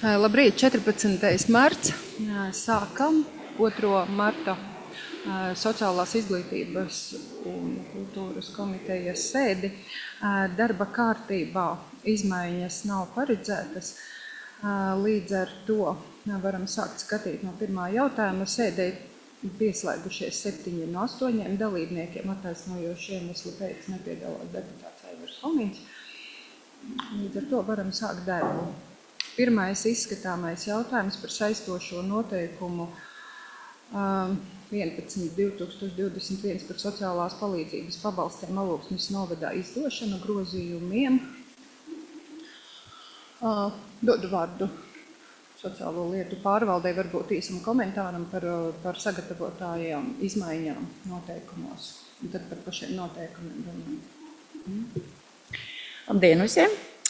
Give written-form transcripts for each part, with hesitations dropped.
Labrīt, 14. marts. Sākam 2. marta Sociālās izglītības un kultūras komitejas sēdi. Darba kārtībā izmaiņas nav paredzētas. Līdz ar to varam sākt skatīt no pirmā jautājuma. Sēdē pieslēgušies 7 no 8 dalībniekiem, attaisnojoši iemeslu pēc nepiedalās deputāts Aivars Homīns. Līdz ar to varam sākt darbu. Pirmais izskatāmais jautājums par saistošo noteikumu 11/2021 par sociālās palīdzības pabalstiem Alūksnes novadā izdošanu grozījumiem. Dodu vārdu sociālo lietu pārvaldei, varbūt īsam komentāram par sagatavotājām izmaiņām noteikumos, un tad par pašiem noteikumiem runājam. Labdien visiem!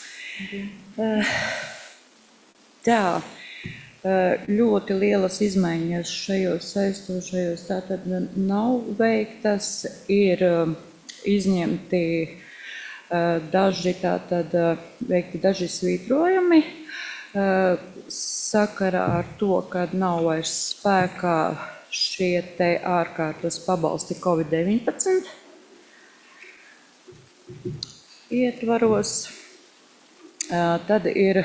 Tā, ļoti lielas izmaiņas šajos saistošajos tātad nav veiktas, ir izņemti daži veikti daži svītrojumi sakarā ar to, ka nav vairs spēkā šie te ārkārtas pabalsti Covid-19 ietvaros. Tad ir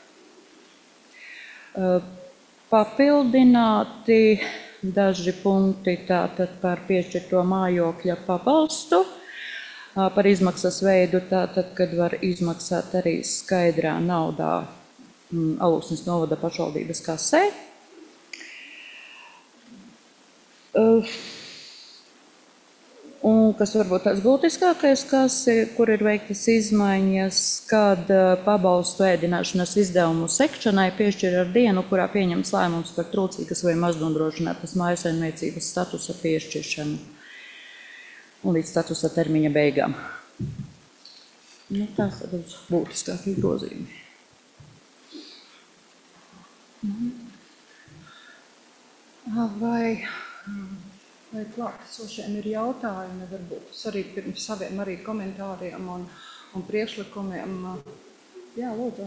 papildināti daži punkti tātad par piešķirto mājokļa pabalstu, par izmaksas veidu, tātad, kad var izmaksāt arī skaidrā naudā Alūksnes novada pašvaldības kasē. Un kas varbūt tās būtiskākais, kur ir veiktas izmaiņas, kad pabalstu ēdināšanas izdevumu sekšanai piešķir ar dienu, kurā pieņems lēmums par trūcīgas vai maznodrošinātas mājsaimniecības statusa piešķiršanu un līdz statusa termiņa beigām. Tās tad būtiskākie grozījumi. Vai klātesošiem ir jautājumi, varbūt arī pirms saviem arī komentāriem un priekšlikumiem? Jā, lūdzu.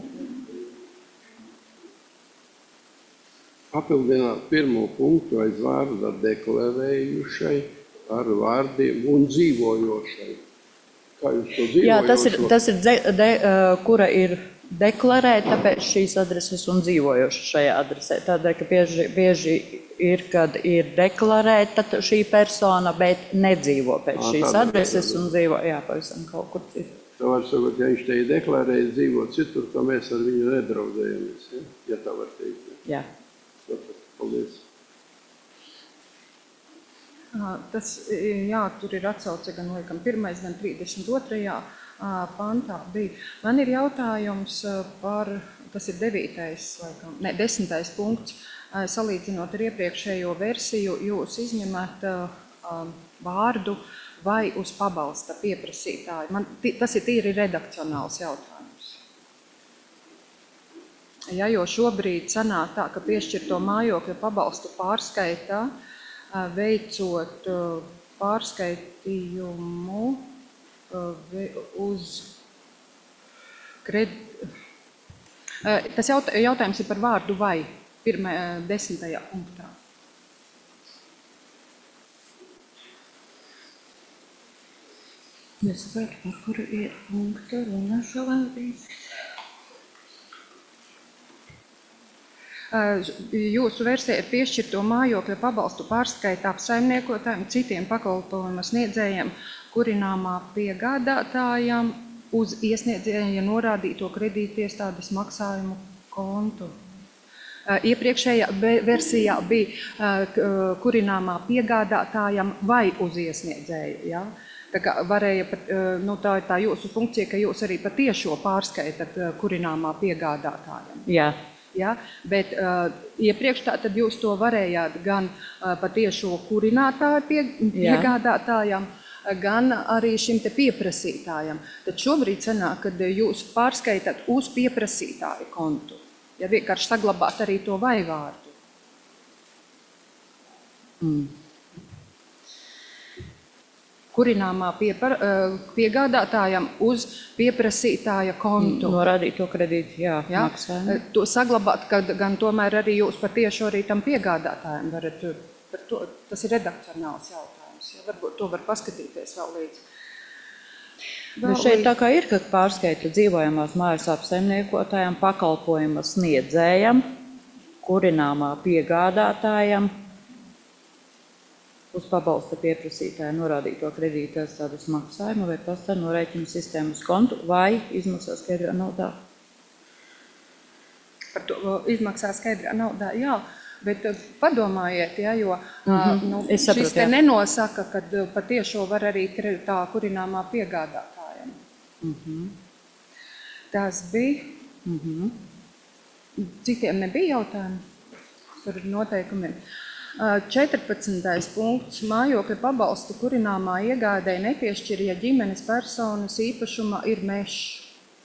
Papildināt pirmo punktu aiz vārda deklarējušai ar vārdiem un dzīvojošai. Kā jūs to dzīvojošo? Jā, tas ir kura ir deklarēta pēc šīs adreses un dzīvojoša šajā adresē. Tādēļ, ka bieži ir, kad ir deklarēta šī persona, bet nedzīvo pēc šīs adreses un dzīvo, pavisam kaut kur citur. Tā var sakot, ja viņš te ir deklarējis dzīvo citur, ka mēs ar viņu nedraudzējamies, ja tā var teikt. Jā. Paldies. Tur ir atsauce gan 1. gan 32. pantā bija. Man ir jautājums par, tas ir 10. punkts, salīdzinot ar iepriekšējo versiju, jūs izņemat vārdu vai uz pabalsta pieprasītāju. Tas ir tīri redakcionāls jautājums. Ja jo šobrīd sanāk tā, ka piešķirto mājokļa pabalstu pārskaitā, veicot pārskaitījumu uz tas jautājums ir par vārdu vai 10. punktā. Nesapratu, par kuru ir punktu runa šobrīd. Jūsu versija ir piešķirto mājokļa pabalstu pārskaita apsaimniekotājiem, citiem pakalpojumu sniedzējiem, kurināmā piegādātājām uz iesniedzēja norādīto kredītiestādes maksājumu kontu. Iepriekšējā versijā bija kurināmā piegādātājam vai uz iesniedzēju. Ja? Tā kā varēja, tā ir tā jūsu funkcija, ka jūs arī patiešo pārskaitat kurināmā piegādātājam. Jā. Ja? Bet iepriekš tātad jūs to varējāt gan patiešo kurinātāju piegādātājam, gan arī šim te pieprasītājam. Tad šobrīd sanāk, kad jūs pārskaitat uz pieprasītāju kontu. Ja vienkārši saglabāt arī to vai vārdu. kurināmā piegādātājam uz pieprasītāja kontu. Norādīto kredītu, jā, Ja? maksājumu. To saglabāt, kad gan tomēr arī jūs patieši arī tam piegādātājam varat, par to, tas ir redakcionāls jautājums. Ja? Varbūt to var paskatīties vēl līdzi. Bet šeit tā kā ir, ka pārskaita dzīvojamās mājas apsaimniekotājam, pakalpojuma sniedzējam, kurināmā piegādātājam, uz pabalsta pieprasītāja norādīto kredīta iestādes maksājumu vai pasta norēķinu sistēmas kontu vai izmaksā skaidrā naudā. Par to izmaksā skaidrā naudā, jā, bet padomājiet, ja, jo Es saprotu, šis te jā. nenosaka, kad patiešo var arī tā kurināmā piegādātājiem. Tas bija. Citiem nebija jautājumi par noteikumiem. 14. punkts. Mājokļa pabalstu kurināmā iegādēji nepiešķir, ja ģimenes personas īpašuma ir mežs.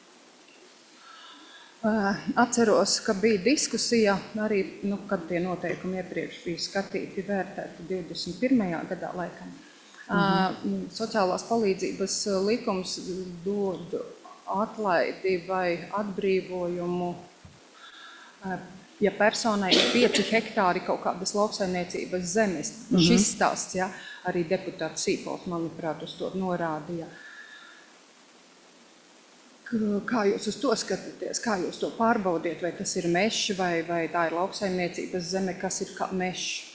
Atceros, ka bija diskusija arī, kad tie noteikumi iepriekš bija skatīti, vērtēti 21. gadā laikam. Sociālās palīdzības likums dod atlaidi vai atbrīvojumu, ja personai ir 5 hektāri kaut kādas lauksaimniecības zemes. Šis stāsts, ja, arī deputāts Sīpols, manuprāt, uz to norādīja. Kā jūs uz to skatāties? Kā jūs to pārbaudiet? Vai tas ir mežs vai tā ir lauksaimniecības zeme? Kas ir kā mežs?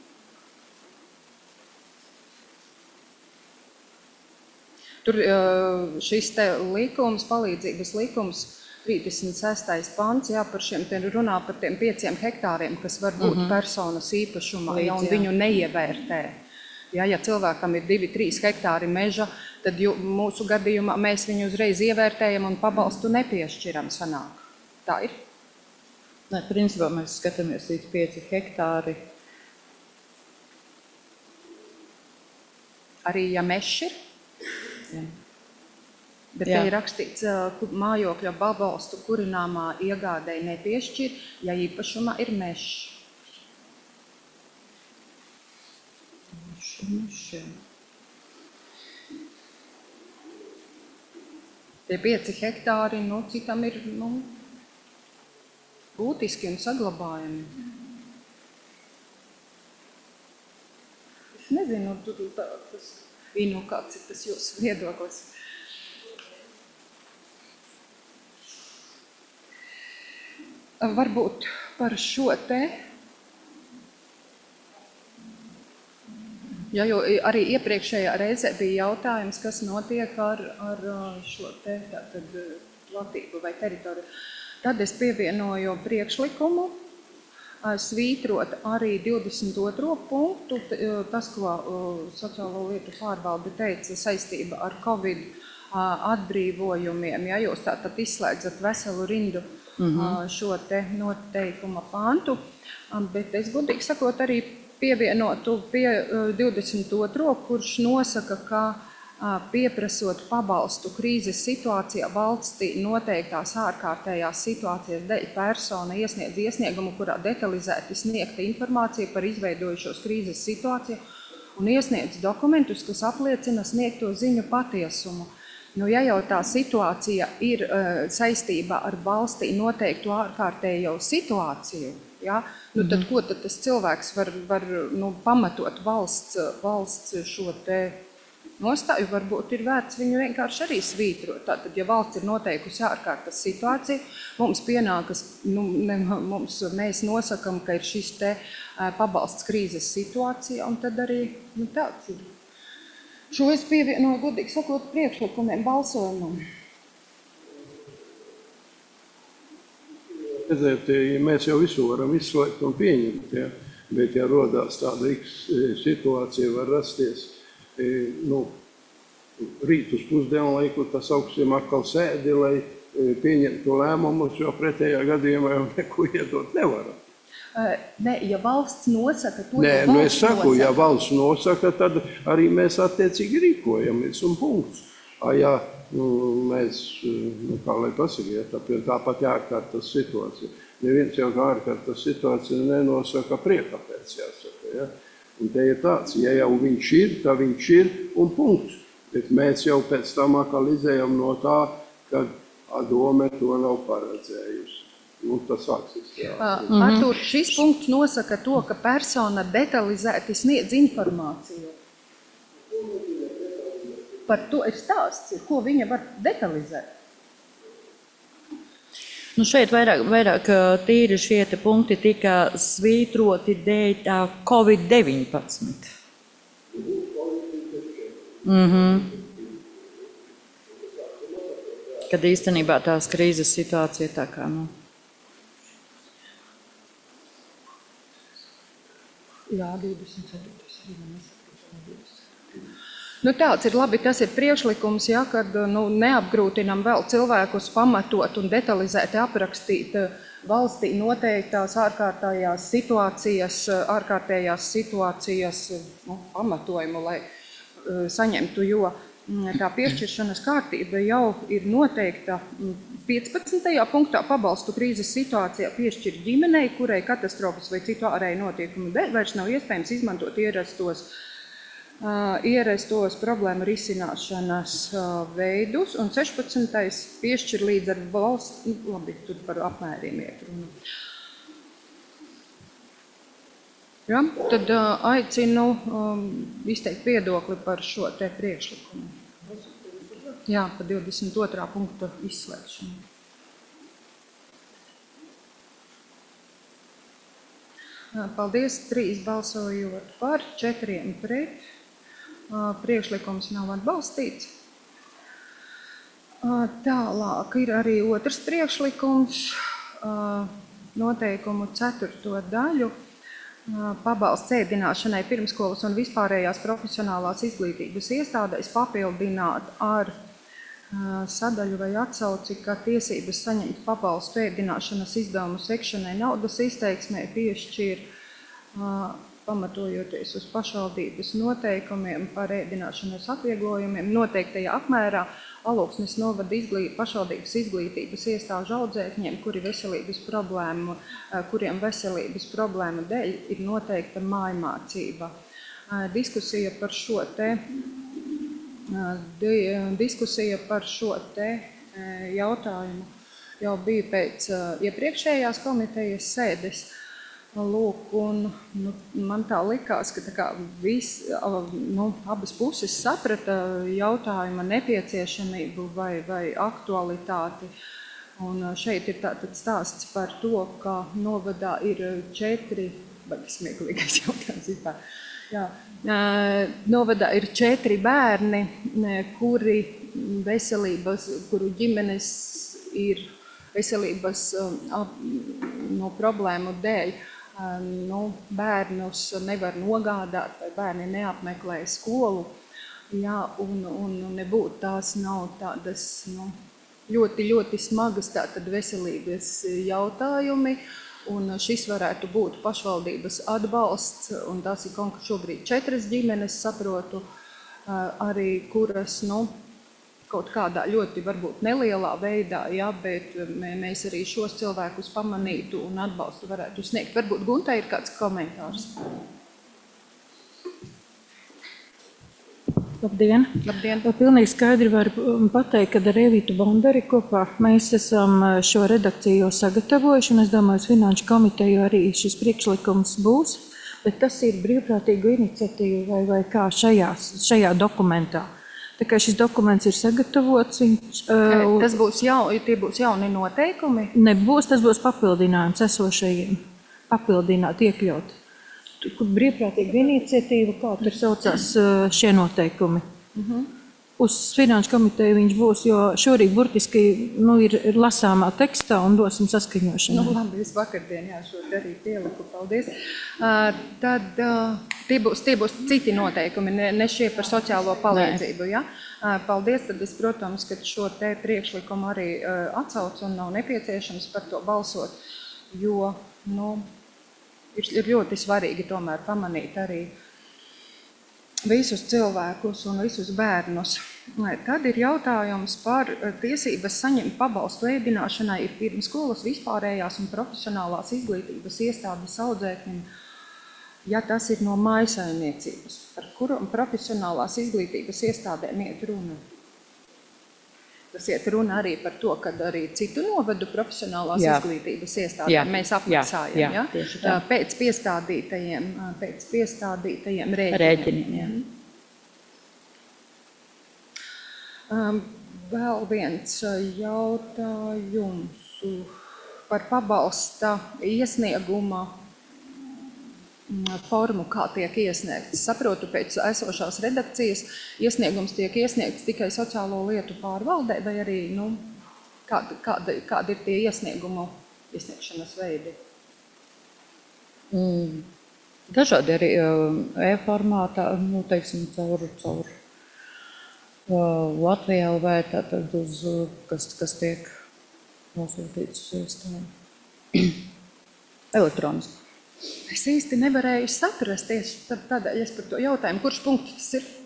Tur šis te likums, palīdzības likums, 36. pants, jā, par šiem te runā par tiem 5 hektāriem, kas var būt personas īpašumā, ja, un viņu neievērtē. Ja cilvēkam ir 2-3 hektāri meža, tad mūsu gadījumā mēs viņu uzreiz ievērtējam un pabalstu nepiešķiram sanāk. Tā ir? Nē, principā mēs skatāmies līdz 5 hektāri. Arī ja mežs ir? Jā. Bet te ir rakstīts, mājokļa pabalstu kurināmā iegādēji nepiešķir, ja īpašumā ir mežs. Tie 5 hektāri, citam ir būtiski un saglabājami. Es nezinu, kāds ir tas jūsu viedoklis. Varbūt par šo te. Ja, jo arī iepriekšējā reizē bija jautājums, kas notiek ar šo te platību vai teritoriju. Tad es pievienoju priekšlikumu, svītrot arī 22. punktu, tas, ko sociālo lietu pārvalde teica saistība ar Covid atbrīvojumiem. Ja jūs tātad izslēdzat veselu rindu šo te noteikuma pantu, bet es godīgi sakot arī pievienotu pie 22. kurš nosaka, ka pieprasot pabalstu krīzes situācijā valstī noteiktās ārkārtējās situācijas dēļ persona iesniedz iesniegumu, kurā detalizēti sniegta informācija par izveidojušos krīzes situāciju un iesniedz dokumentus, kas apliecina sniegto ziņu patiesumu. Ja jau tā situācija ir saistībā ar valstī noteiktu ārkārtējo situāciju, ja, tad ko tad tas cilvēks var pamatot valsts šo te nostāju? Varbūt ir vērts viņu vienkārši arī svītrot. Tātad, ja valsts ir noteikusi ārkārtas situāciju, mums pienākas, mēs nosakam, ka ir šis te pabalsts krīzes situācija, un tad arī tāds ir. Šo es pievienoju, godīgi sakot, priekšlikumiem balsojumam. Redziet, ja mēs jau visu varam izslēgt un pieņemt, ja, bet ja rodās tāda situācija, var rasties rīt uz pusdienu laiku, tas augstiem atkal sēdi, lai pieņemtu lēmumus, jo pretējā gadījumā jau neko iedot nevaram. Nē, ja valsts nosaka to, Nē, es saku, ja valsts nosaka, tad arī mēs attiecīgi rīkojamies un punkts. Ja mēs, kā lai pasakiet, tāpat ārkārtas situācija. Neviens jau kā ārkārtas situācija nenosaka priekāpēc, jāsaka. Ja? Un te ir tāds, ja jau viņš ir, tā viņš ir un punkts. Bet mēs jau pēc tam atkal izējam no tā, ka dome to nav paredzējusi. Tas sāksies. Artūr, šis punkts nosaka to, ka persona detalizēti sniedz informāciju. Par to ir stāsts, ko viņa var detalizēt. Šeit vairāk tīri šie punkti tika svītroti dēļ tā Covid-19. Kad īstenībā tās krīzes situācija tā kā, Jā, 24. Tāds ir labi, tas ir priekšlikums, kad neapgrūtinam vēl cilvēkus pamatot un detalizēti aprakstīt valstī noteiktās ārkārtējās situācijas pamatojumu, lai saņemtu, jo tā piešķiršanas kārtība jau ir noteikta 15. punktā pabalstu krīzes situācijā piešķir ģimenei, kurai katastrofas vai citu ārēju notiekumu dēļ vairs nav iespējams izmantot ierastos problēmu risināšanas veidus, un 16. piešķir līdz ar valsts, labi, tur par apmēriem iet runa. Ja, tad aicinu izteikt viedokli par šo te priekšlikumu. Jā, par 22. punktu izslēgšanu. Paldies, 3 balsojot par, 4 pret. Priekšlikums nav atbalstīts. Tālāk ir arī otrs priekšlikums, noteikumu 4. daļu. Pabalsts ēdināšanai pirmskolas un vispārējās profesionālās izglītības iestādēs papildināt ar sadaļu vai atsauci, ka tiesības saņemt pabalstu ēdināšanas izdevumu sekšanai naudas izteiksmē piešķir pamatojoties uz pašvaldības noteikumiem par ēdināšanas atvieglojumiem noteiktajā apmērā Alūksnes novada pašvaldības izglītības iestāžu audzēkņiem, kuriem veselības problēmu dēļ ir noteikta mājmācība. Diskusija par šo te jautājumu jau bija pēc iepriekšējās komitejas sēdes. Lūk, un man tā likās, ka abas puses saprata jautājuma nepieciešamību vai aktualitāti. Un šeit ir tātad stāsts par to, ka novadā ir 4, smieklīgais jautājums vispār. Jā, novadā ir 4 bērni, kuru ģimenes ir veselības problēmu dēļ. Bērnus nevar nogādāt, vai bērni neapmeklē skolu, un nebūtu tās nav tādas ļoti, ļoti smagas tātad veselības jautājumi, un šis varētu būt pašvaldības atbalsts, un tās ir šobrīd 4 ģimenes, saprotu, arī kuras, kaut kādā ļoti varbūt nelielā veidā, bet mēs arī šos cilvēkus pamanītu un atbalstu varētu sniegt. Varbūt Guntai ir kāds komentārs. Labdien! Labdien! Pilnīgi skaidri var pateikt, ka ar Evitu Bondari kopā mēs esam šo redakciju jau sagatavojuši, un es domāju, uz Finanšu komiteju arī šis priekšlikums būs, bet tas ir brīvprātīgu iniciatīvu vai kā šajā dokumentā. Tā kā šis dokuments ir sagatavots. Tie būs jauni noteikumi? Nebūs, tas būs papildinājums esošajiem. Papildināt, iekļaut. Brīvprātīga iniciatīva, kā tur saucās šie noteikumi. Uz Finanšu komiteju viņš būs, jo šorīt burtiski ir lasāmā tekstā un dosim saskaņošanu. Labi, es vakardien šo arī pieliku, paldies. Tad tie būs citi noteikumi, ne šie par sociālo palīdzību, ja? Paldies, tad es, protams, ka šo te priekšlikumu arī atsaucu un nav nepieciešams par to balsot, jo, ir ļoti svarīgi tomēr pamanīt arī visus cilvēkus un visus bērnus. Tad ir jautājums par tiesības saņemt pabalstu ēdināšanai ir pirmskolas vispārējās un profesionālās izglītības iestādes audzēkņiem. ja tas ir no mājsaimniecības, par kuru profesionālās izglītības iestādēm iet runa. Tas iet runa arī par to, kad arī citu novadu profesionālās izglītības iestādēm mēs apmaksājam, pēc piestādītajiem rēķiniem. Vēl viens jautājums par pabalsta iesnieguma formu, kā tiek iesniegts. Saprotu, pēc esošās redakcijas iesniegums tiek iesniegts tikai sociālo lietu pārvaldē, vai arī, kādi ir tie iesniegšanas veidi? Dažādi arī e-formātā, teiksim, caur Latvijā LV, tātad uz, kas tiek nosūtīts uz iestādi. Elektroniski. Es īsti nevarēju saprast, tādēļ es par to jautājumu, kurš punkts tas ir?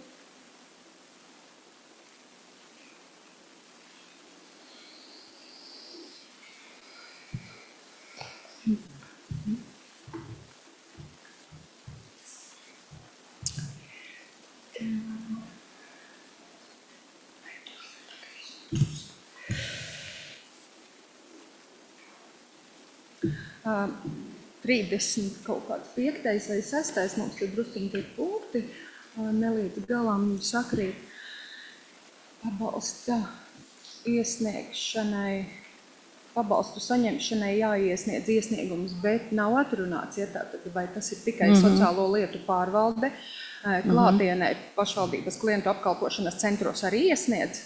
Uh, 30 kaut kāds 5. vai 6. mums tad drusciņi tie punkti nelīdz galām sakrīt. Pabalsta iesniegšanai, pabalstu saņemšanai jāiesniedz iesniegums, bet nav atrunāts, tātad vai tas ir tikai sociālo lietu pārvalde, klātienē pašvaldības klientu apkalpošanas centros arī iesniedz?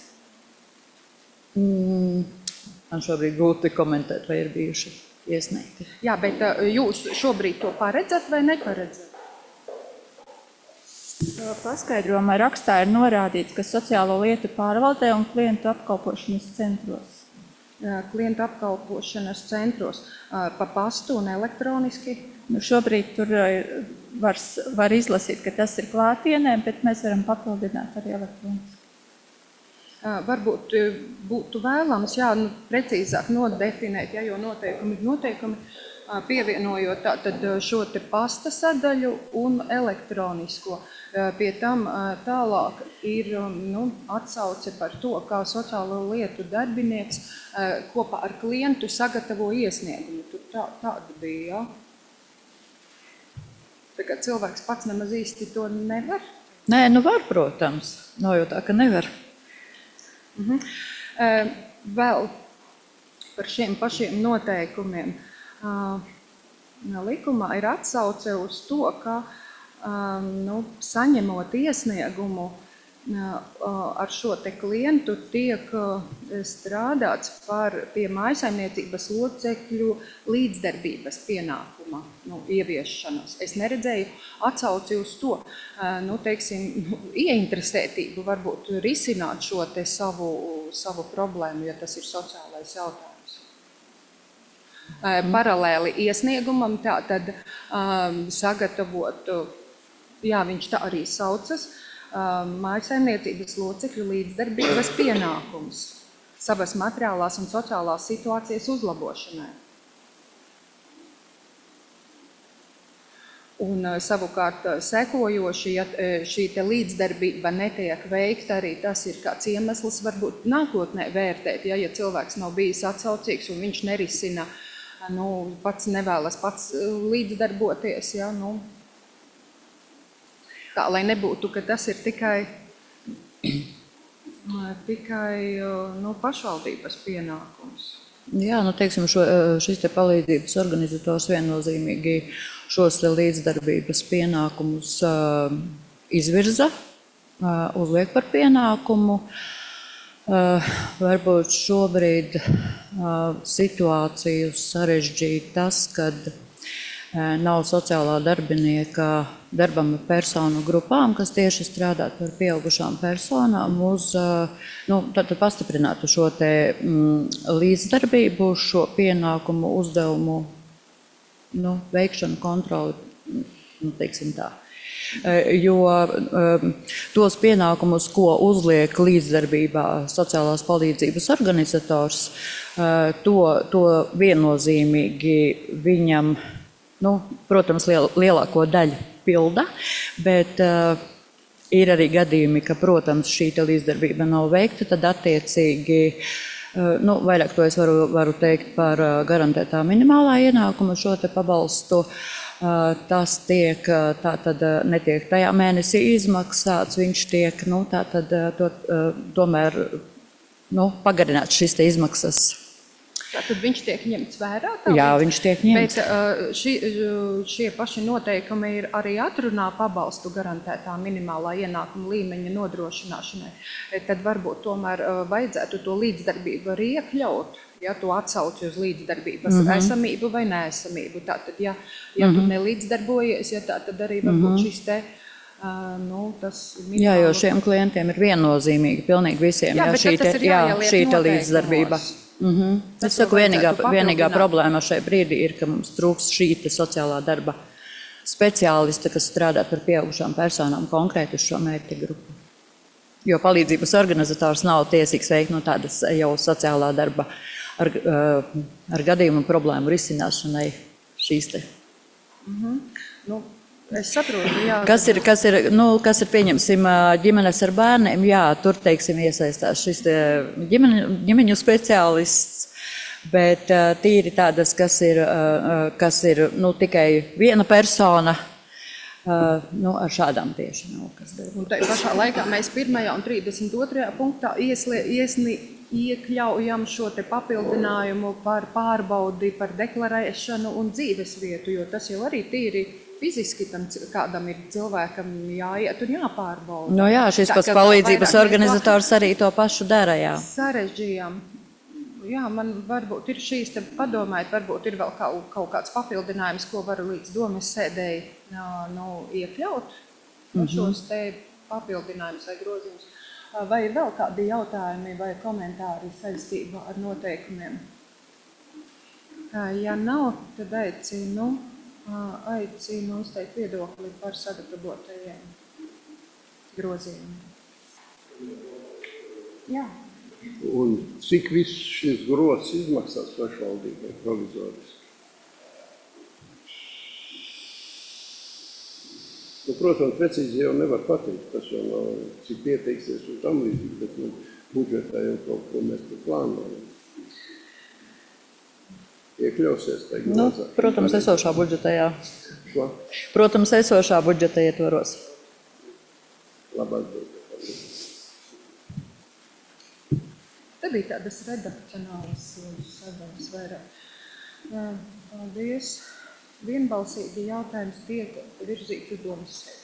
Man šobrīd grūti komentēt, vai ir bijuši iesniegti. Jā, bet jūs šobrīd to paredzat vai neparedzat? Paskaidrojumā rakstā ir norādīts, ka sociālo lietu pārvaldē un klientu apkalpošanas centros. Klientu apkalpošanas centros pa pastu un elektroniski? Šobrīd tur var izlasīt, ka tas ir klātienē, bet mēs varam papildināt arī elektroniski. Varbūt būtu vēlams, precīzāk nodefinēt, jo noteikumi ir noteikumi, pievienojot tātad šo te pasta sadaļu un elektronisko. Pie tam tālāk ir atsauce par to, kā sociālo lietu darbinieks kopā ar klientu sagatavo iesniegumu. Tur tāda bija, Tagad cilvēks pats nemaz īsti to nevar? Nē, var, protams. Nav jau tā, ka nevar. Vēl par šiem pašiem noteikumiem. Likumā ir atsauce uz to, ka saņemot iesniegumu ar šo te klientu tiek strādāts pie mājsaimniecības locekļu līdzdarbības pienākuma ieviešanas. Es neredzēju atsauci uz to, ieinteresētību varbūt risināt šo te savu problēmu, ja tas ir sociālais jautājums. Paralēli iesniegumam tātad sagatavot, viņš tā arī saucas, mājsaimniecības locekļu līdzdarbības pienākums savas materiālās un sociālās situācijas uzlabošanai. Un savukārt sekojoši, ja šī te līdzdarbība netiek veikta, arī tas ir kāds iemesls varbūt nākotnē vērtēt, ja cilvēks nav bijis atsaucīgs un viņš nerisina, pats nevēlas pats līdzdarboties, tā, lai nebūtu, ka tas ir tikai pašvaldības pienākums. Jā, teiksim, šis te palīdzības organizators viennozīmīgi šos līdzdarbības pienākumus izvirza, uzliek par pienākumu. Varbūt šobrīd situāciju sarežģīja tas, kad nav sociālā darbinieka darbama personu grupām, kas tieši strādā par pieaugušām personām uz, tad pastiprinātu šo te līdzdarbību, šo pienākumu uzdevumu, veikšanu, kontroli, teiksim tā. Jo tos pienākumus, ko uzliek līdzdarbībā sociālās palīdzības organizators, to viennozīmīgi viņam protams, lielāko daļu pilda, bet ir arī gadījumi, ka, protams, šī līdzdarbība nav veikta, tad attiecīgi, vairāk to es varu teikt par garantētā minimālā ienākuma šo te pabalstu. Tas tiek, tātad netiek tajā mēnesī izmaksāts, viņš tiek, tomēr, pagarināts šis te izmaksas. Tātad viņš tiek ņemts vērā? Jā, viņš tiek ņemts. Bet šie paši noteikumi ir arī atrunā pabalstu garantētā minimālā ienākuma līmeņa nodrošināšanai. Tad varbūt tomēr vajadzētu to līdzdarbību arī iekļaut, ja tu atsauci uz līdzdarbības esamību vai neesamību. Tātad, ja tu nelīdzdarbojies, ja tad arī varbūt šis te tas minimālu... Jā, jo šiem klientiem ir viennozīmīgi, pilnīgi visiem, šī līdzdarbība. Es saku, vienīgā problēma šai brīdī ir, ka mums trūks šī sociālā darba speciālista, kas strādā par pieaugušām personām konkrēti uz šo mērķa grupu. Jo palīdzības organizators nav tiesīgs veikt tādas jau sociālā darba ar gadījumu problēmu risināšanai šīs te. Es saprotu, jā. Kas ir, pieņemsim, ģimenes ar bērniem, jā, tur, teiksim, iesaistās šis ģimeņu speciālists, bet tīri tādas, kas ir tikai viena persona, ar šādām tieši nav. Un tai pašā laikā mēs 1. un 32. punktā iekļaujam šo te papildinājumu par pārbaudi, par deklarēšanu un dzīvesvietu, jo tas jau arī tīri fiziski tam kādam ir cilvēkam jāiet un jāpārbauda. Jā, šis pats palīdzības organizators arī to pašu dara, jā. Sarežģījām. Jā, man varbūt ir šīs te padomājot, varbūt ir vēl kaut kāds papildinājums, ko varu līdz domas sēdēji iekļaut šos te papildinājumus vai grozījumus. Vai ir vēl kādi jautājumi vai komentāri saistībā ar noteikumiem? Ja nav, tad aicinu uzteikt viedokli par sagatavotajiem grozījumiem. Jā. Un cik viss šis grozs izmaksās pašvaldībai provizoriski? Protams, precīzi jau nevar pateikt, tas jau nav, cik pieteiksies un tam līdzīgi, bet budžetā jau kaut ko mēs tur plānojam. Iekļausies tajā grozā. Protams, esošā budžetā, jā. Ko? Protams, esošā budžeta ietvaros. Labāk budžetā. Te bija tādas redakcionālas sadaļas vairāk. Paldies. Vienbalsīgi jautājums tiek virzīts uz domas sēdi.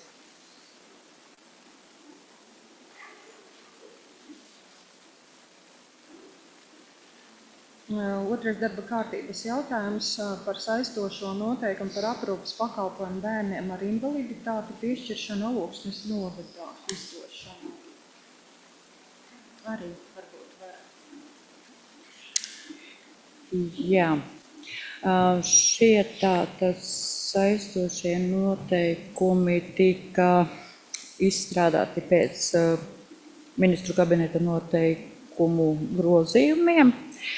Otrais darba kārtības jautājums par saistošo noteikumu par aprūpes pakalpojumu bērniem ar invaliditāti piešķiršanu Alūksnes novadā izdošanu. Arī varbūt varētu. Jā. Šie tātad saistošie noteikumi tika izstrādāti pēc ministru kabineta noteikumu grozījumiem.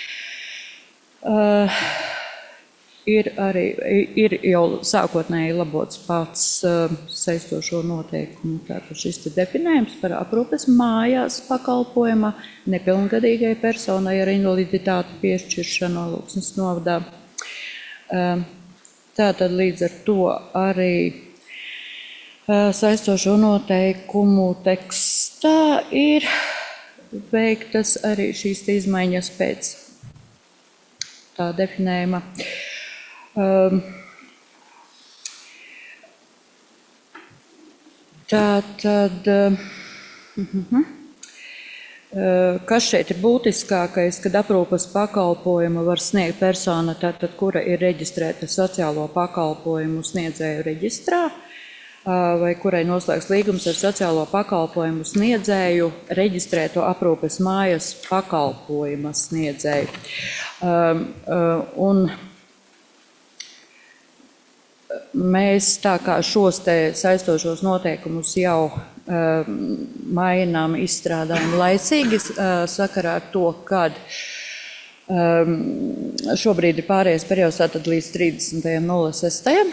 Ir jau sākotnēji labots pats saistošo noteikumu, tātad šis te definējums par aprūpes mājās pakalpojuma nepilngadīgai personai ar invaliditāti piešķiršanu Alūksnes novadā. Tātad līdz ar to arī saistošo noteikumu tekstā ir veiktas arī šīs izmaiņas pēc tā definējuma. Tātad, kas šeit ir būtiskākais, kad aprūpes pakalpojumu var sniegt persona, tātad, kura ir reģistrēta sociālo pakalpojumu sniedzēju reģistrā, vai kurai noslēgts līgums ar sociālo pakalpojumu sniedzēju, reģistrēto aprūpes mājas pakalpojuma sniedzēju. Un mēs tā kā šos te saistošos noteikumus jau mainām, izstrādājam laicīgi sakarā ar to, kad Šobrīd ir pārējais periods tātad līdz 30.06.,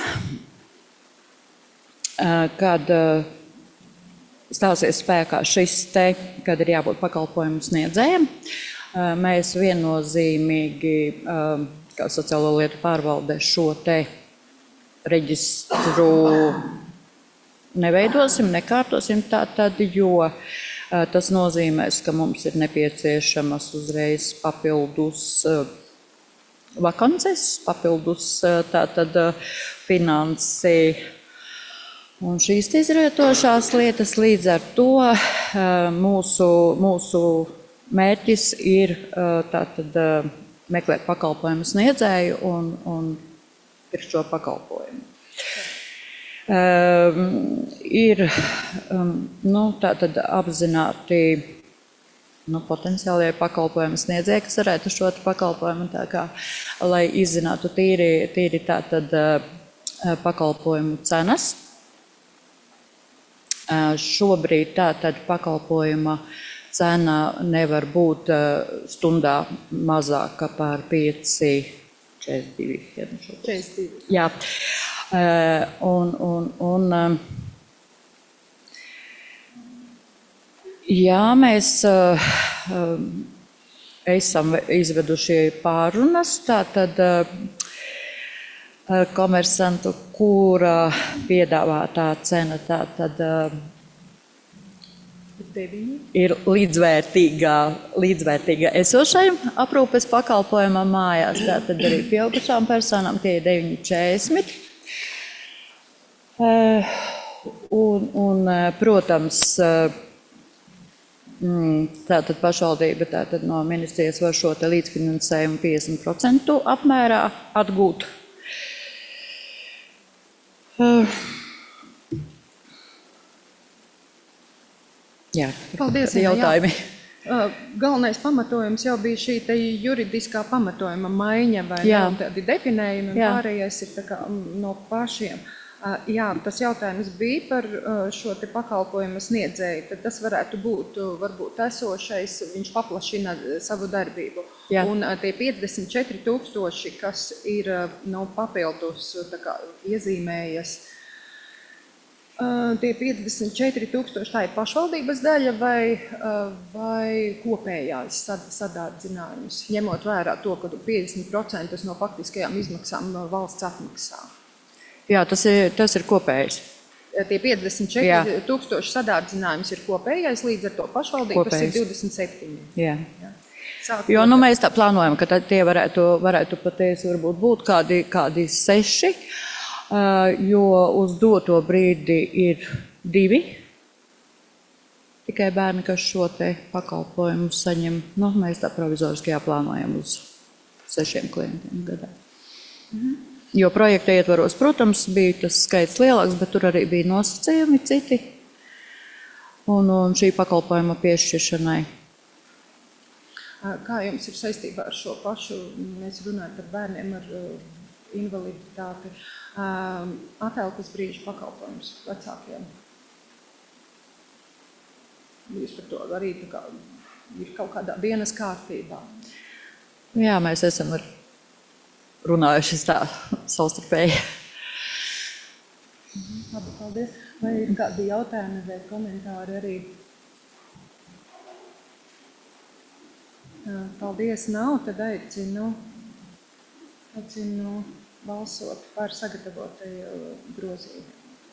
kad stāsies spēkā šis te, kad ir jābūt pakalpojumu sniedzējiem. Mēs viennozīmīgi, kā sociālo lietu pārvalde, šo te reģistru neveidosim, nekārtosim tātad, jo tas nozīmēs, ka mums ir nepieciešamas uzreiz papildus vakances, papildus tātad finansi un šīs izrietošās lietas. Līdz ar to mūsu mērķis ir tātad meklēt pakalpojumu sniedzēju un pirkt šo pakalpojumu. Ir tātad apzināti potenciālie pakalpojumu sniedzēji, kas varētu šo pakalpojumu, tā kā, lai izzinātu tīri tātad pakalpojumu cenas. Šobrīd tātad pakalpojuma cena nevar būt stundā mazāka par 5,42. 42. Jā. Jā, mēs esam izveduši pārunas, tātad komersantu, kura piedāvātā cena tātad ir līdzvērtīga esošajam aprūpes pakalpojumam mājās, tātad arī pieaugušām personām tie ir 9,40. Protams, tātad pašvaldība tātad no ministrijas var šo te līdzfinansējumu 50% apmērā atgūt. Jā, paldies, jautājumi. Galvenais pamatojums jau bija šī te juridiskā pamatojuma maiņa vai tādi definējumi, un pārējais ir tā kā no pašiem. Jā, tas jautājums bija par šo te pakalpojumu sniedzēju, tad tas varētu būt varbūt esošais, viņš paplašina savu darbību. Jā. Un tie 54,000, kas ir papildus tā kā iezīmējas, tie 54,000, tā ir pašvaldības daļa vai kopējās sadārdzinājums, ņemot vērā to, ka 50% no faktiskajām izmaksām valsts atmaksā. Jā, tas ir kopējais. Tie 54,000 sadārdzinājums ir kopējais, līdz ar to pašvaldības ir 27. Jā. Jo mēs tā plānojam, ka tie varētu patiesi varbūt būt kādi 6, jo uz doto brīdi ir 2 tikai bērni, kas šo te pakalpojumu saņem. Mēs tā provizoriskajā plānojam uz 6 klientiem gadā. Jo projekta ietvaros, protams, bija tas skaits lielāks, bet tur arī bija nosacījumi citi un šī pakalpojuma piešķiršanai. Kā jums ir saistībā ar šo pašu, mēs runājam par bērniem ar invaliditāti, atelpas brīža pakalpojums vecākiem? Jūs par to arī ir kaut kādā dienas kārtībā? Jā, mēs esam runājuši tā savstarpēji. Labi, paldies. Vai ir kādi jautājumi vai komentāri arī? Paldies, nav, tad aicinu balsot par sagatavotajiem grozījumiem.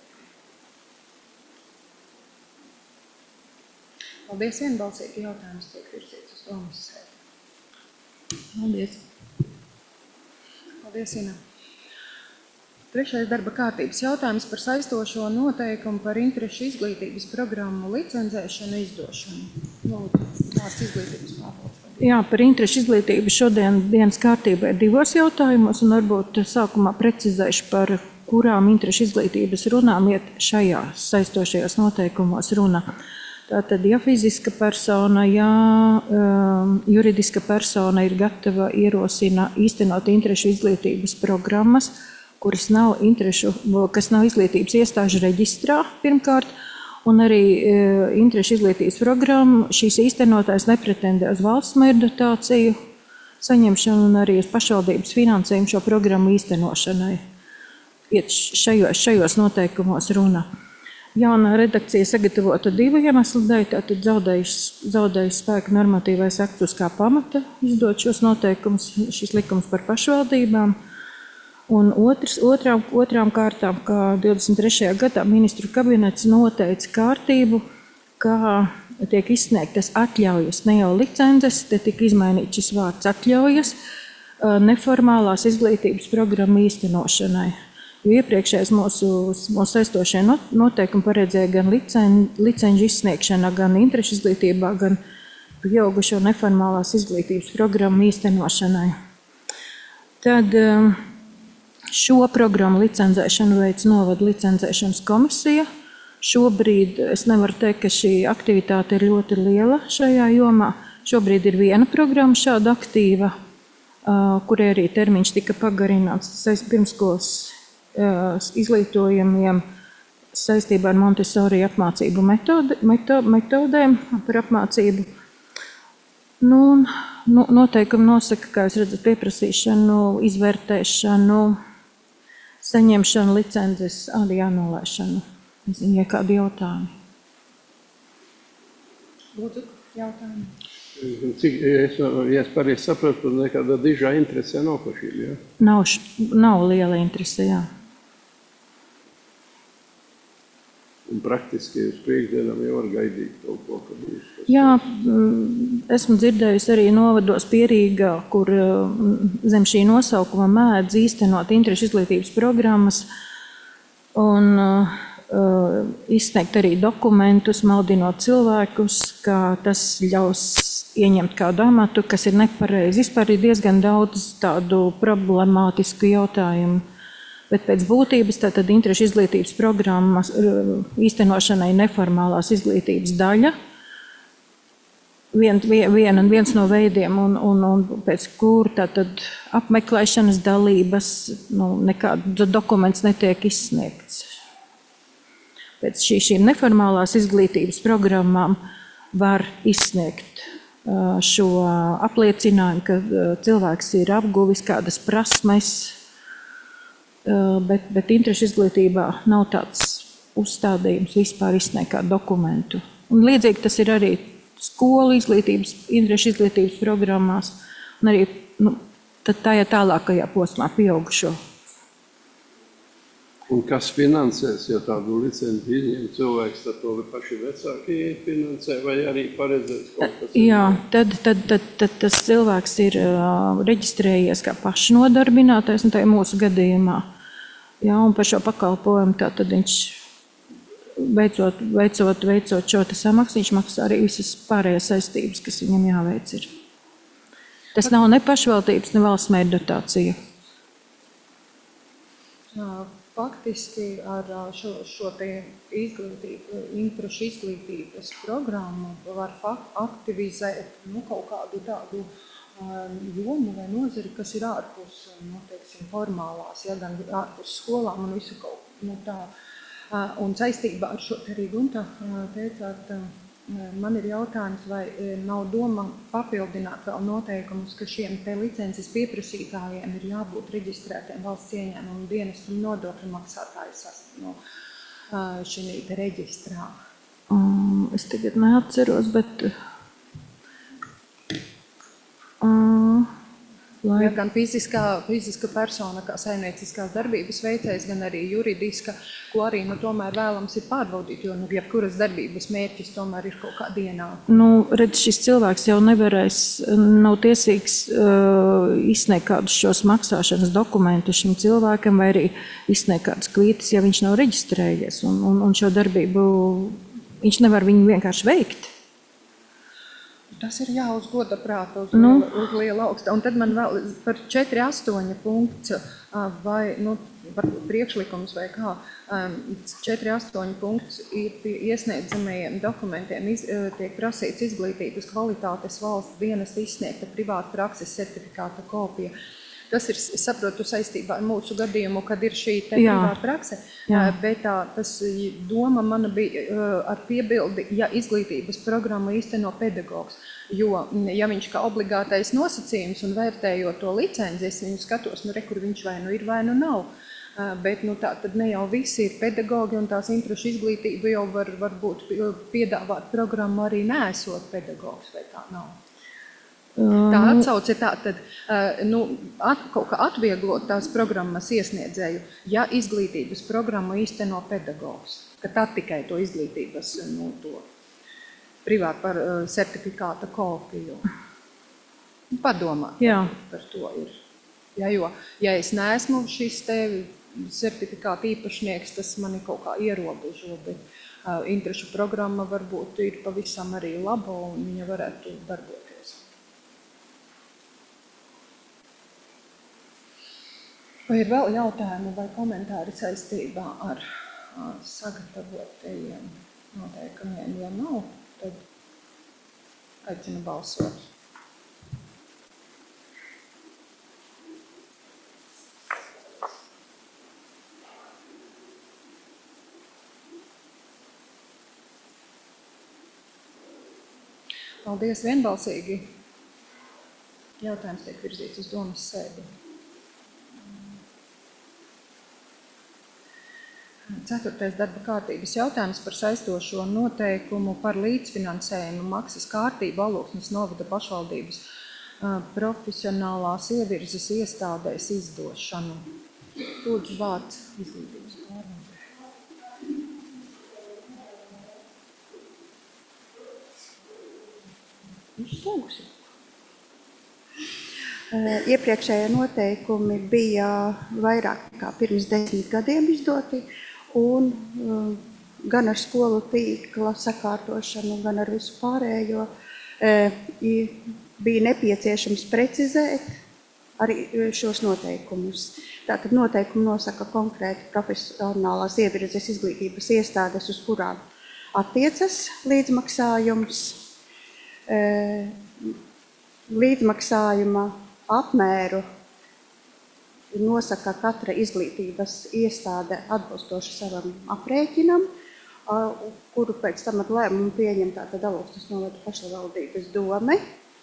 Paldies, vienbalsīgi jautājums tiek virzīts uz domas sēdi. Paldies. Paldies, Ina. Trešais darba kārtības jautājums par saistošo noteikumu par interešu izglītības programmu licencēšanu izdošanu. Kāds izglītības pārvaldes? Jā, par interešu izglītību šodien dienas kārtībā ir 2 jautājumos, un varbūt sākumā precizēšu, par kurām interešu izglītības runām iet šajās saistošajās noteikumos runa. Tātad, ja fiziska persona, ja juridiska persona ir gatava ierosina īstenot interešu izglītības programmas, kas nav izglītības iestāžu reģistrā pirmkārt, un arī interešu izglītības programmu šīs īstenotājs nepretendē uz valsts mērķdotāciju saņemšanu un arī uz pašvaldības finansējumu šo programmu īstenošanai. Iet šajos noteikumos runa. Jaunā redakcija sagatavota 2 iemeslu dēļ, tātad zaudējuši spēku normatīvais akts uz kā pamata izdot šos noteikumus, šis likums par pašvaldībām. Un otrām kārtām, kā 23. gadā ministru kabinets noteica kārtību, kā tiek izsniegtas atļaujas, ne jau licences, te tika izmainīts šis vārds atļaujas neformālās izglītības programmu īstenošanai. Jo iepriekšējais mūsu saistošie noteikumi paredzēja gan licenžu izsniegšanā, gan interešu izglītībā, gan pieaugušo neformālās izglītības programmu īstenošanai. Tad šo programmu licencēšanu veic novada licencēšanas komisija. Šobrīd es nevaru teikt, ka šī aktivitāte ir ļoti liela šajā jomā. Šobrīd ir viena programma šāda aktīva, kurai arī termiņš tika pagarināts pirmskolas izglītojumiem saistībā ar Montessori apmācību metodēm par apmācību. Noteikumi nosaka, kā jūs redzat, pieprasīšanu, izvērtēšanu, saņemšanu, licences, arī jānolaišanu. Nezinu, ja kādi jautājumi. Lūdzu, jautājumi. Cik, ja es pareizi sapratu, nekāda dižā interese nav par šīm, ja? Nav liela interese, jā. Un praktiski uz priekšdienām jau var gaidīt kaut ko, kad jūs... Jā, esmu dzirdējusi arī novados Pierīgā, kur zem šī nosaukuma mēdz īstenot interešu izglītības programmas un izsniegt arī dokumentus, maldinot cilvēkus, ka tas ļaus ieņemt kādu amatu, kas ir nepareizi. Vispār ir diezgan daudz tādu problemātisku jautājumu. Bet pēc būtības tātad interešu izglītības programmas īstenošanai neformālās izglītības daļa. Viens no veidiem, un pēc kur tātad apmeklēšanas dalības, nekāds dokuments netiek izsniegts. Pēc šīm neformālās izglītības programmām var izsniegt šo apliecinājumu, ka cilvēks ir apguvis kādas prasmes, bet interešu izglītībā nav tāds uzstādījums vispār izsniegt kā dokumentu. Un līdzīgi tas ir arī skolu izglītības, interešu izglītības programmās, un arī tajā tālākajā posmā pieaugušo. Un kas finansēs, ja tādu licenci izņem cilvēks, tad to paši vecāki finansē, vai arī paredzēs kaut kas? Jā, tad tas cilvēks ir reģistrējies kā pašnodarbinātais, un tā ir mūsu gadījumā. Jā, un par šo pakalpojumu tātad viņš veicot šo samaksu, viņš maksā arī visas pārējās saistības, kas viņam jāveic ir. Tas nav ne pašvaldības, ne valsts mērķa dotācija. Faktiski ar šo te interešu izglītības programmu var aktivizēt kaut kādu tādu jomu vai nozari, kas ir ārpus, teiksim, formālās, ja, gan ārpus skolām un visu kaut tā. Un saistībā ar šo arī Gunta teicāt, man ir jautājums, vai nav doma papildināt vēl noteikumus, ka šiem te licences pieprasītājiem ir jābūt reģistrētiem valsts ieņēmumu dienestu un nodokļu maksātājus no šī te reģistrā. Es tagad neatceros, bet... Ja, gan fiziska persona, kā saimnieciskās darbības veicējs, gan arī juridiska, ko arī tomēr vēlams ir pārbaudīt, jo jebkuras darbības mērķis tomēr ir kaut kāda ienākuma. Redz, šis cilvēks jau nav tiesīgs izsniegt kādus šos maksāšanas dokumentus šim cilvēkam, vai arī izsniegt kādus kvītus, ja viņš nav reģistrējies, un šo darbību viņš nevar viņu vienkārši veikt. Tas ir uz goda prāta, uz liela augsta. Un tad man vēl par 4.8 punkts, vai par priekšlikums vai kā, 4.8 punkts ir pie iesniedzamajiem dokumentiem tiek prasīts izglītības kvalitātes valsts dienas izsniegta privāta prakses certifikāta kopija. Tas ir, es saprotu, saistībā ar mūsu gadījumu, kad ir šī te Jā. privāta prakse, Jā. bet tas doma mana bija ar piebildi, ja izglītības programmu īsteno pedagogs. Jo, ja viņš kā obligātais nosacījums un vērtējot to licenci, es viņu skatos, nu re, kur viņš vai nu ir, vai nu nav. Bet nu, tā tad ne jau visi ir pedagogi un tās interešu izglītība jau var būt piedāvāt programmu arī neesot pedagogs, vai tā nav. Tā atsauce tā tad kaut kā atvieglot tās programmas iesniedzēju, ja izglītības programmu īsteno pedagogs, ka tā tikai to izglītības to privātu par certifikāta kopiju. Padomāt par to ir. Jo, ja es neesmu šis te certifikāta īpašnieks, tas mani kaut kā ierobežo, bet interešu programma varbūt ir pavisam arī laba un viņa varētu darboties. Vai ir vēl jautājumi vai komentāri saistībā ar sagatavotajiem noteikumiem? Ja nav, tad aicinu balsot. Paldies, vienbalsīgi. Jautājums tiek virzīts uz domas sēdi. 4. darba kārtības jautājums par saistošo noteikumu par līdzfinansējumu maksas kārtību Alūksnes novada pašvaldības profesionālās ievirzes iestādēs izdošanu. Lūdzu, vārds izglītības pārvaldē. Iepriekšējie noteikumi bija vairāk kā pirms 10 gadiem izdoti, un gan ar skolu tīkla sakārtošanu, gan ar visu pārējo bija nepieciešams precizēt arī šos noteikumus. Tātad noteikumi nosaka konkrēti profesionālās ievirzes izglītības iestādes, uz kurām attiecas līdzmaksājums. Līdzmaksājuma apmēru nosaka katra izglītības iestāde atbilstoši savam aprēķinam, kuru pēc tam ar lēmumu pieņem tātad Alūksnes novada pašvaldības dome.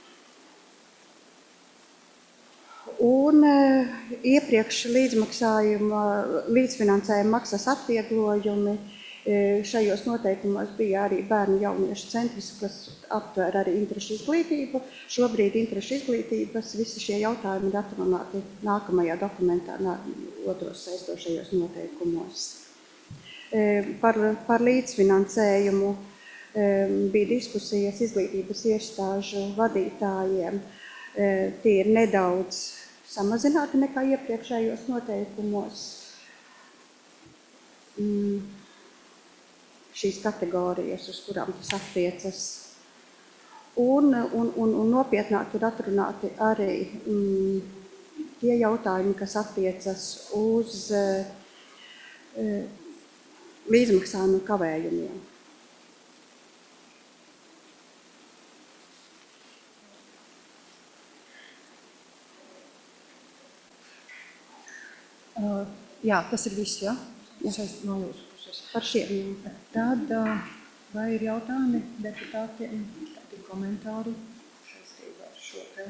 Un iepriekš līdzfinansējuma maksas atvieglojumi šajos noteikumos bija arī bērnu jauniešu centrs, kas aptver arī interešu izglītību. Šobrīd interešu izglītības visi šie jautājumi ir atrunāti nākamajā dokumentā, otros saistošajos noteikumos. Par līdzfinansējumu bija diskusijas izglītības iestāžu vadītājiem. Tie ir nedaudz samazināti nekā iepriekšējos noteikumos. Šīs kategorijas, uz kurām tas attiecas. Un nopietnāk ir atrunāti arī tie jautājumi, kas attiecas uz līdzmaksājumu kavējumiem. Jā, tas ir viss, jā? No jūsu puses. Par šiem. Tad vai ir jautājumi deputātiem, kādi komentāri saistībā ar šo te?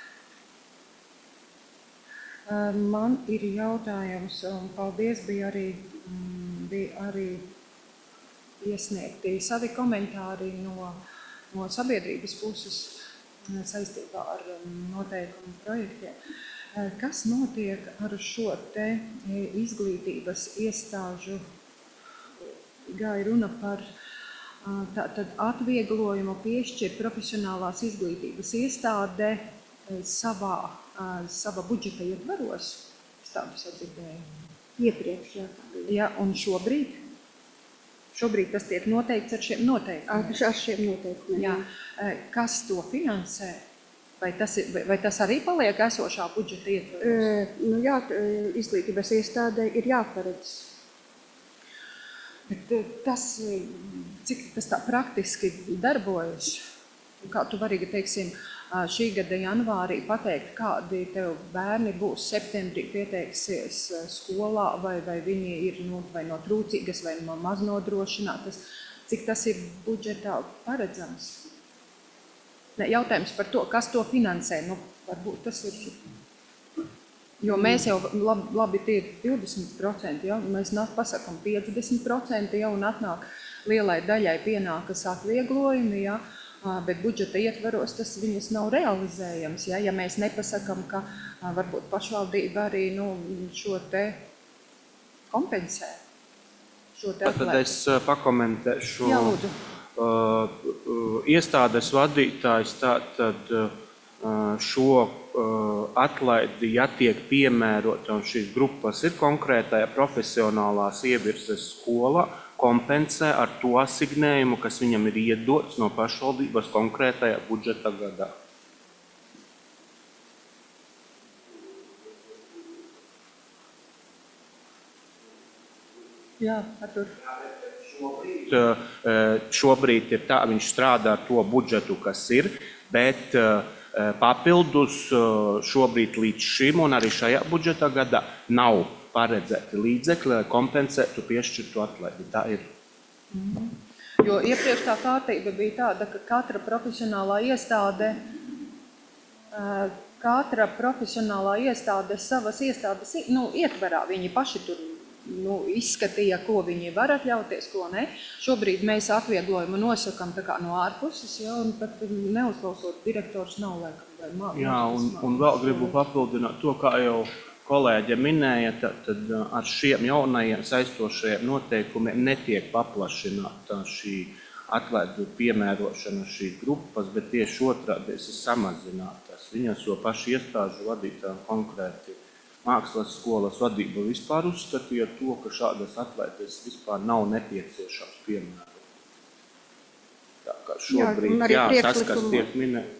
Man ir jautājums, un paldies, bija arī iesniegti savi komentāri no sabiedrības puses saistībā ar noteikumu projektiem. Kas notiek ar šo te izglītības iestāžu, gāja runa par tātad atvieglojumu piešķir profesionālās izglītības iestādē sava budžeta ietvaros? Es tādu sadzirdēju. Iepriekš, jā. Ja, un šobrīd? Šobrīd tas tiek noteikts ar šiem noteikumiem. Ar šiem noteikumiem, jā. Kas to finansē? Vai tas arī paliek esošā budžeta ietvaros? Jā, izglītības iestādē ir jāparedz. Bet cik tas tā praktiski darbojas? Kā tu vari, teiksim, šī gada janvārī pateikt, kādi tev bērni būs septembrī pieteiksies skolā, vai viņi ir vai no trūcīgas, vai no maznodrošinātas, cik tas ir budžetā paredzams? Jautājums par to, kas to finansē, varbūt tas ir... Jo mēs jau, labi, tie ir 20%, ja? Mēs pasakam 50%, ja? Un atnāk lielai daļai pienākas atvieglojumi, ja? Bet budžeta ietvaros tas viņas nav realizējams, ja? Ja mēs nepasakam, ka varbūt pašvaldība arī šo te kompensē, šo te atlēdu. Tad es pakomentēšu. Jā, lūdzu. Iestādes vadītājs tātad šo atlaidi, ja tiek piemērota, un šīs grupas ir konkrētajā profesionālās ievirzes skolā, kompensē ar to asignējumu, kas viņam ir iedots no pašvaldības konkrētajā budžeta gadā. Jā, Artur. Šobrīd ir tā, viņš strādā ar to budžetu, kas ir, bet papildus šobrīd līdz šim un arī šajā budžeta gadā nav paredzēti līdzekļi, lai kompensētu piešķirtu atlaidi. Tā ir. Jo iepriekš tā kārtība bija tāda, ka katra profesionālā iestāde savas iestādes ietverā. Viņi paši tur izskatīja, ko viņi var atļauties, ko ne. Šobrīd mēs atvieglojumu nosakam tā kā no ārpuses, ja, un pat neuzklausot direktors nav laikam. Jā, un vēl gribu papildināt to, kā jau kolēģe minēja, tad ar šiem jaunajiem saistošajiem noteikumiem netiek paplašināta šī atlaidu piemērošana šīs grupas, bet tieši otrādies ir samazinātas. Viņas jo paši iestāžu vadītājiem konkrēti mākslas skolas vadība vispār uzskatīja to, ka šādas atlaides vispār nav nepieciešams piemērot. Tā kā šobrīd, tas, kas tiek minēt.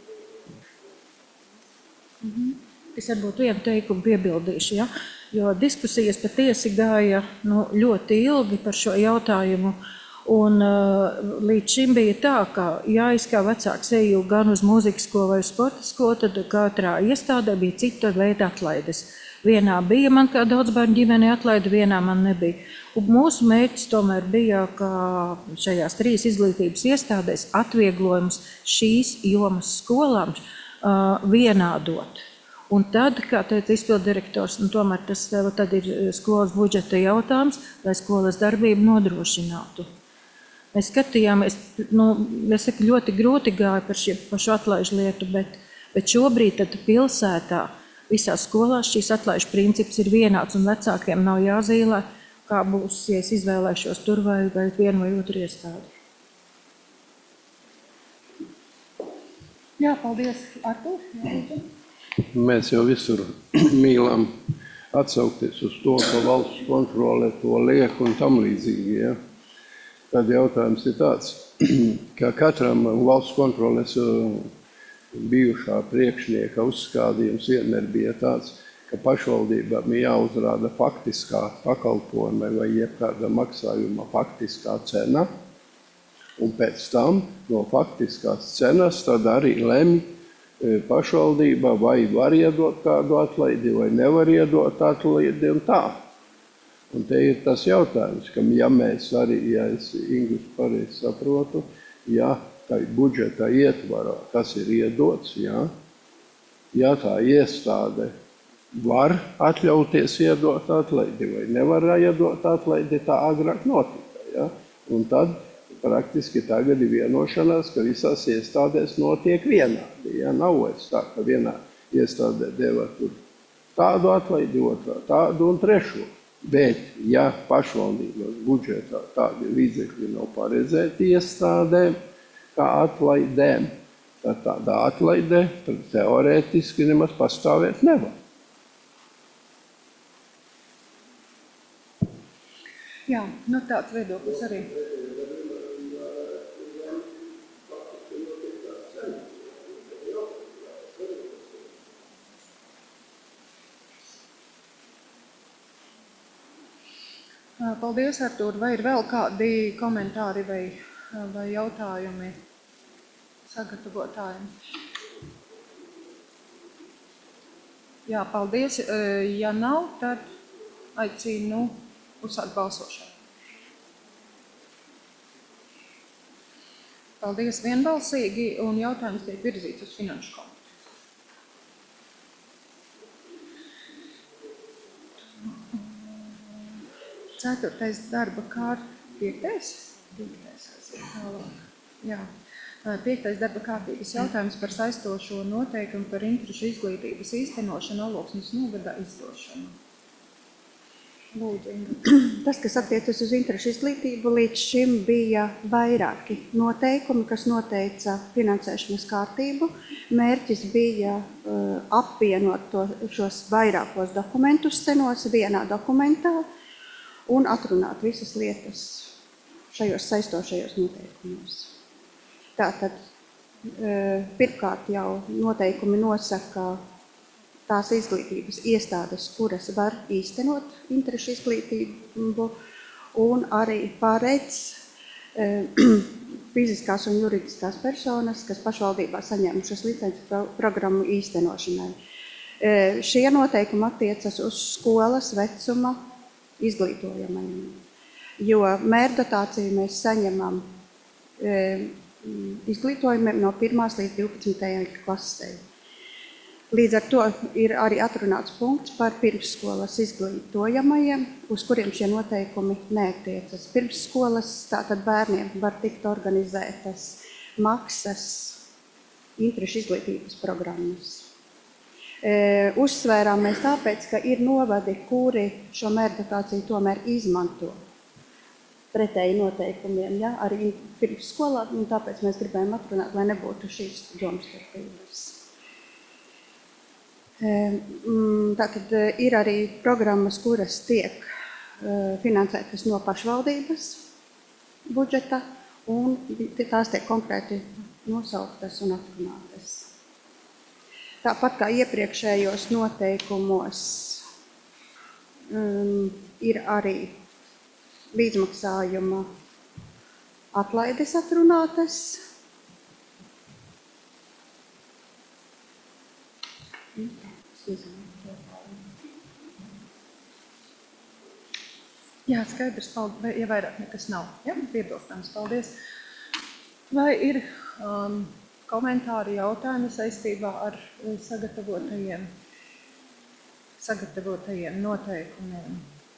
Es varbūt vienu teikumu piebildīšu, ja? Jo diskusijas patiesi gāja ļoti ilgi par šo jautājumu. Un līdz šim bija tā, ka, ja es kā vecāks eju gan uz mūzikas skolu vai uz sporta skolu, tad katrā iestādē bija cita veida atlaides. Vienā bija man kā daudzbērnu ģimene atlaida, vienā man nebija. Un mūsu mērķis tomēr bija, ka šajās 3 izglītības iestādēs atvieglojums šīs jomas skolām vienādot. Un tad, kā teica izpilddirektors, tomēr tas tad ir skolas budžeta jautājums, lai skolas darbību nodrošinātu. Mēs skatījāmies, es saku, ļoti grūti gāja par šo atlaižu lietu, bet šobrīd tad pilsētā visās skolās šīs atlaižu princips ir vienāds, un vecākiem nav jāzīmē, kā būs, ja es izvēlēšos tur vai vienu vai otru iestādi. Jā, paldies, Artur. Mēs jau visur mīlam atsaukties uz to, ka valsts kontrole to liek un tam līdzīgi. Ja? Tad jautājums ir tāds, ka katram valsts kontroles bijušā priekšnieka uzskādījums vienmēr bija tāds, ka pašvaldībām ir jāuzrāda faktiskā pakalpojuma vai jebkāda maksājuma faktiskā cena, un pēc tam no faktiskās cenas tad arī lemj pašvaldība vai var iedot kādu atlaidi vai nevar iedot atlaidi un tā. Un te ir tas jautājums, ka ja mēs arī, ja es Ingus pareizi saprotu, ja tā budžeta ietvarā tas ir iedots, ja tā iestāde var atļauties iedot atlaidi vai nevar iedot atlaidi, tā agrāk notika. Ja? Un tad praktiski tagad ir vienošanās, ka visās iestādēs notiek vienādi. Ja? Nav vairs tā, ka vienā iestādē deva tur tādu atlaidi, otrā tādu un trešo. Bet, ja pašvaldības budžetā tādi līdzekļi nav paredzēti iestādēm, kā atlaidēm, tad tāda atlaide teorētiski nemaz pastāvēt nevar. Jā, tāds viedoklis arī. Paldies, Artur. Vai ir vēl kādi komentāri vai jautājumi sagatavotājiem? Jā, paldies. Ja nav, tad aicinu uzsākt balsošanu. Paldies vienbalsīgi, un jautājums tiek virzīts uz Finanšu komiteju. Ceturtais darba piektais? Jā. Piektais darba kārtības jautājums par saistošo noteikumu par interešu izglītības īstenošanu Alloksnes novada izdošanu. Lūdzu, Inga. Tas, kas attiecas uz interešu izglītību, līdz šim bija vairāki noteikumi, kas noteica finansēšanas kārtību. Mērķis bija apvienot šos vairākos dokumentus senos vienā dokumentā un atrunāt visas lietas šajos saistošajos noteikumos. Tātad, pirmkārt jau noteikumi nosaka tās izglītības iestādes, kuras var īstenot interešu izglītību, un arī paredz fiziskās un juridiskās personas, kas pašvaldībā saņēmušas licences programmu īstenošanai. Šie noteikumi attiecas uz skolas vecuma izglītojamajiem, jo mērdotāciju mēs saņemam izglītojumiem no 1. līdz 12. klasē. Līdz ar to ir arī atrunāts punkts par pirmsskolas izglītojamajiem, uz kuriem šie noteikumi neatiecas. Pirmsskolas tātad bērniem var tikt organizētas maksas interešu izglītības programmas. Uzsvērām mēs tāpēc, ka ir novadi, kuri šo mērdotāciju tomēr izmanto pretēji noteikumiem, ja, arī pirmsskolā, un tāpēc mēs gribējām atrunāt, lai nebūtu šīs domstarpības. Tātad ir arī programmas, kuras tiek finansētas no pašvaldības budžeta, un tās tiek konkrēti nosauktas un atrunātas. Tāpat kā iepriekšējos noteikumos ir arī līdzmaksājuma atlaides atrunātas. Jā, skaidrs, paldies, ja vairāk nekas nav. Jā, piebilstams, paldies. Vai ir komentāri, jautājumi saistībā ar sagatavotajiem noteikumiem?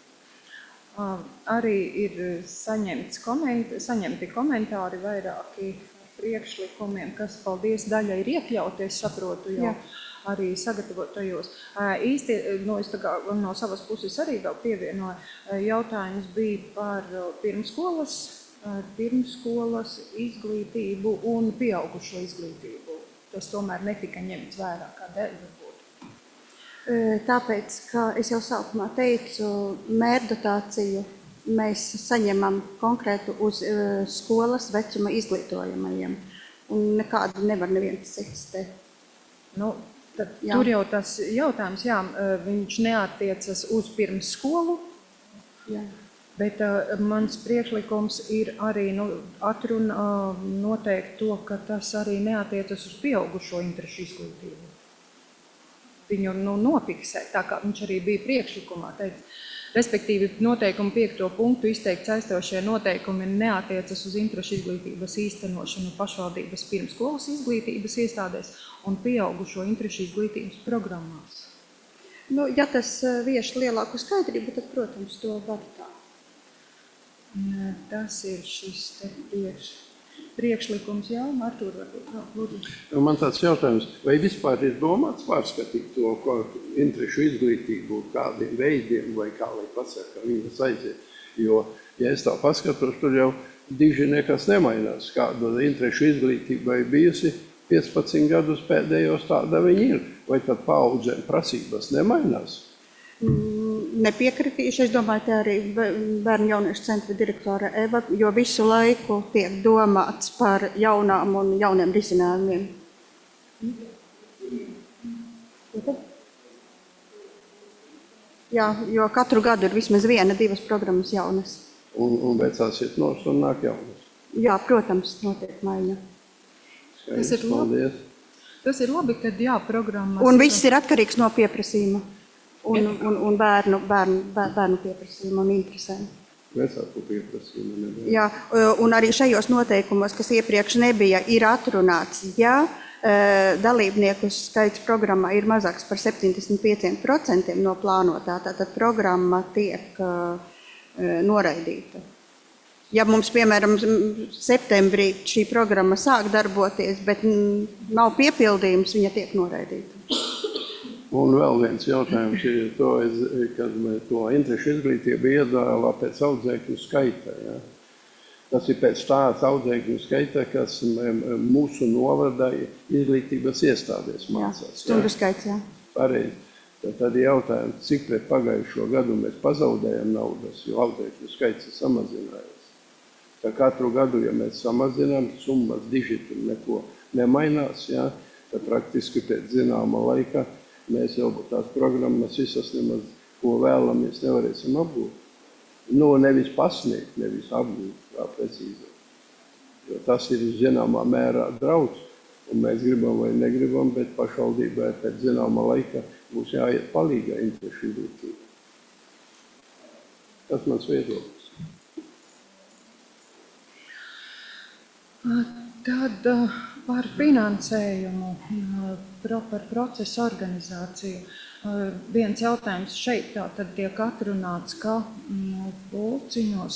Arī ir saņemti komentāri vairāki priekšlikumiem, kas, paldies, daļa ir iekļauti, es saprotu jau arī sagatavotajos. Īsti, es tā kā no savas puses arī vēl pievienoju, jautājums bija par pirmsskolas izglītību un pieaugušo izglītību. Tas tomēr netika ņemts vērā, kādēļ varbūt. Tāpēc, kā es jau sākumā teicu, mērdotāciju mēs saņemam konkrētu uz skolas vecuma izglītojamajiem, un nekādu nevar neviens cits. Tur jau tas jautājums, viņš neattiecas uz pirmsskolu, bet mans priekšlikums ir arī noteikt to, ka tas arī neatiecas uz pieaugušo interešu izglītību. Viņu nofiksē, tā kā viņš arī bija priekšlikumā teicis. Respektīvi, noteikumu 5. punktu izteikt saistošie noteikumi neatiecas uz interešu izglītības īstenošanu pašvaldības pirmsskolas izglītības iestādēs un pieaugušo interešu izglītības programmās. Ja tas vieš lielāku skaidrību, tad, protams, to var tā. Tas ir šis priekšlikums, Artūr, varbūt, lūdzu. Man tāds jautājums, vai vispār ir domāts pārskatīt to interešu izglītību kādiem veidiem, vai kā lai pasaka, ka viņas aiziet? Jo, ja es tā paskatos, tur jau diži nekas nemainās. Kāda interešu izglītība ir bijusi 15 gadus pēdējos, tāda viņa ir. Vai tad paaudzēm prasības nemainās? Nepiekritīšu, es domāju, te arī Bērnu jauniešu centra direktore Eva, jo visu laiku tiek domāts par jaunām un jauniem risinājumiem. Jā, jo katru gadu ir vismaz 1-2 programmas jaunas. Un vecās iet nost un nāk jaunas? Jā, protams, notiek maiņa. Skaidrs, paldies. Tas ir labi, kad jā, programmas... Un viss ir atkarīgs no pieprasījuma un bērnu pieprasījuma un interesēm. Vecāku pieprasījumu. Jā, un arī šajos noteikumos, kas iepriekš nebija, ir atrunāts, ja dalībnieku skaits programmā ir mazāks par 75% no plānotā, tad programma tiek noraidīta. Ja mums, piemēram, septembrī šī programma sāk darboties, bet nav piepildījums, viņa tiek noraidīta. Un vēl viens jautājums ir to, kad to interešu izglītību iedālā pēc audzēkļu skaita. Ja? Tas ir pēc tāds audzēkļu skaita, kas mūsu novadā izglītības iestādēs mācās. Stundu skaits, jā. Pareizi. Tad jautājums, cik pret pagājušo gadu mēs pazaudējam naudas, jo audzēkļu skaits ir samazinājies. Tā katru gadu, ja mēs samazinām, summas dižitum neko nemainās, ja, tad praktiski pēc zināma laika mēs jau tās programmas visas nemaz, ko vēlamies, nevarēsim apgūt. Nu, nevis pasniegt, nevis apgūt, kā precīzi. Jo tas ir zināmā mērā draudz, un mēs gribam vai negribam, bet pašvaldībai pēc zināma laika būs jāiet palīgā interešu izglītība. Tas mans viedoklis. Tad par finansējumu, par procesu organizāciju. Viens jautājums šeit tad tiek atrunāts, ka pulciņos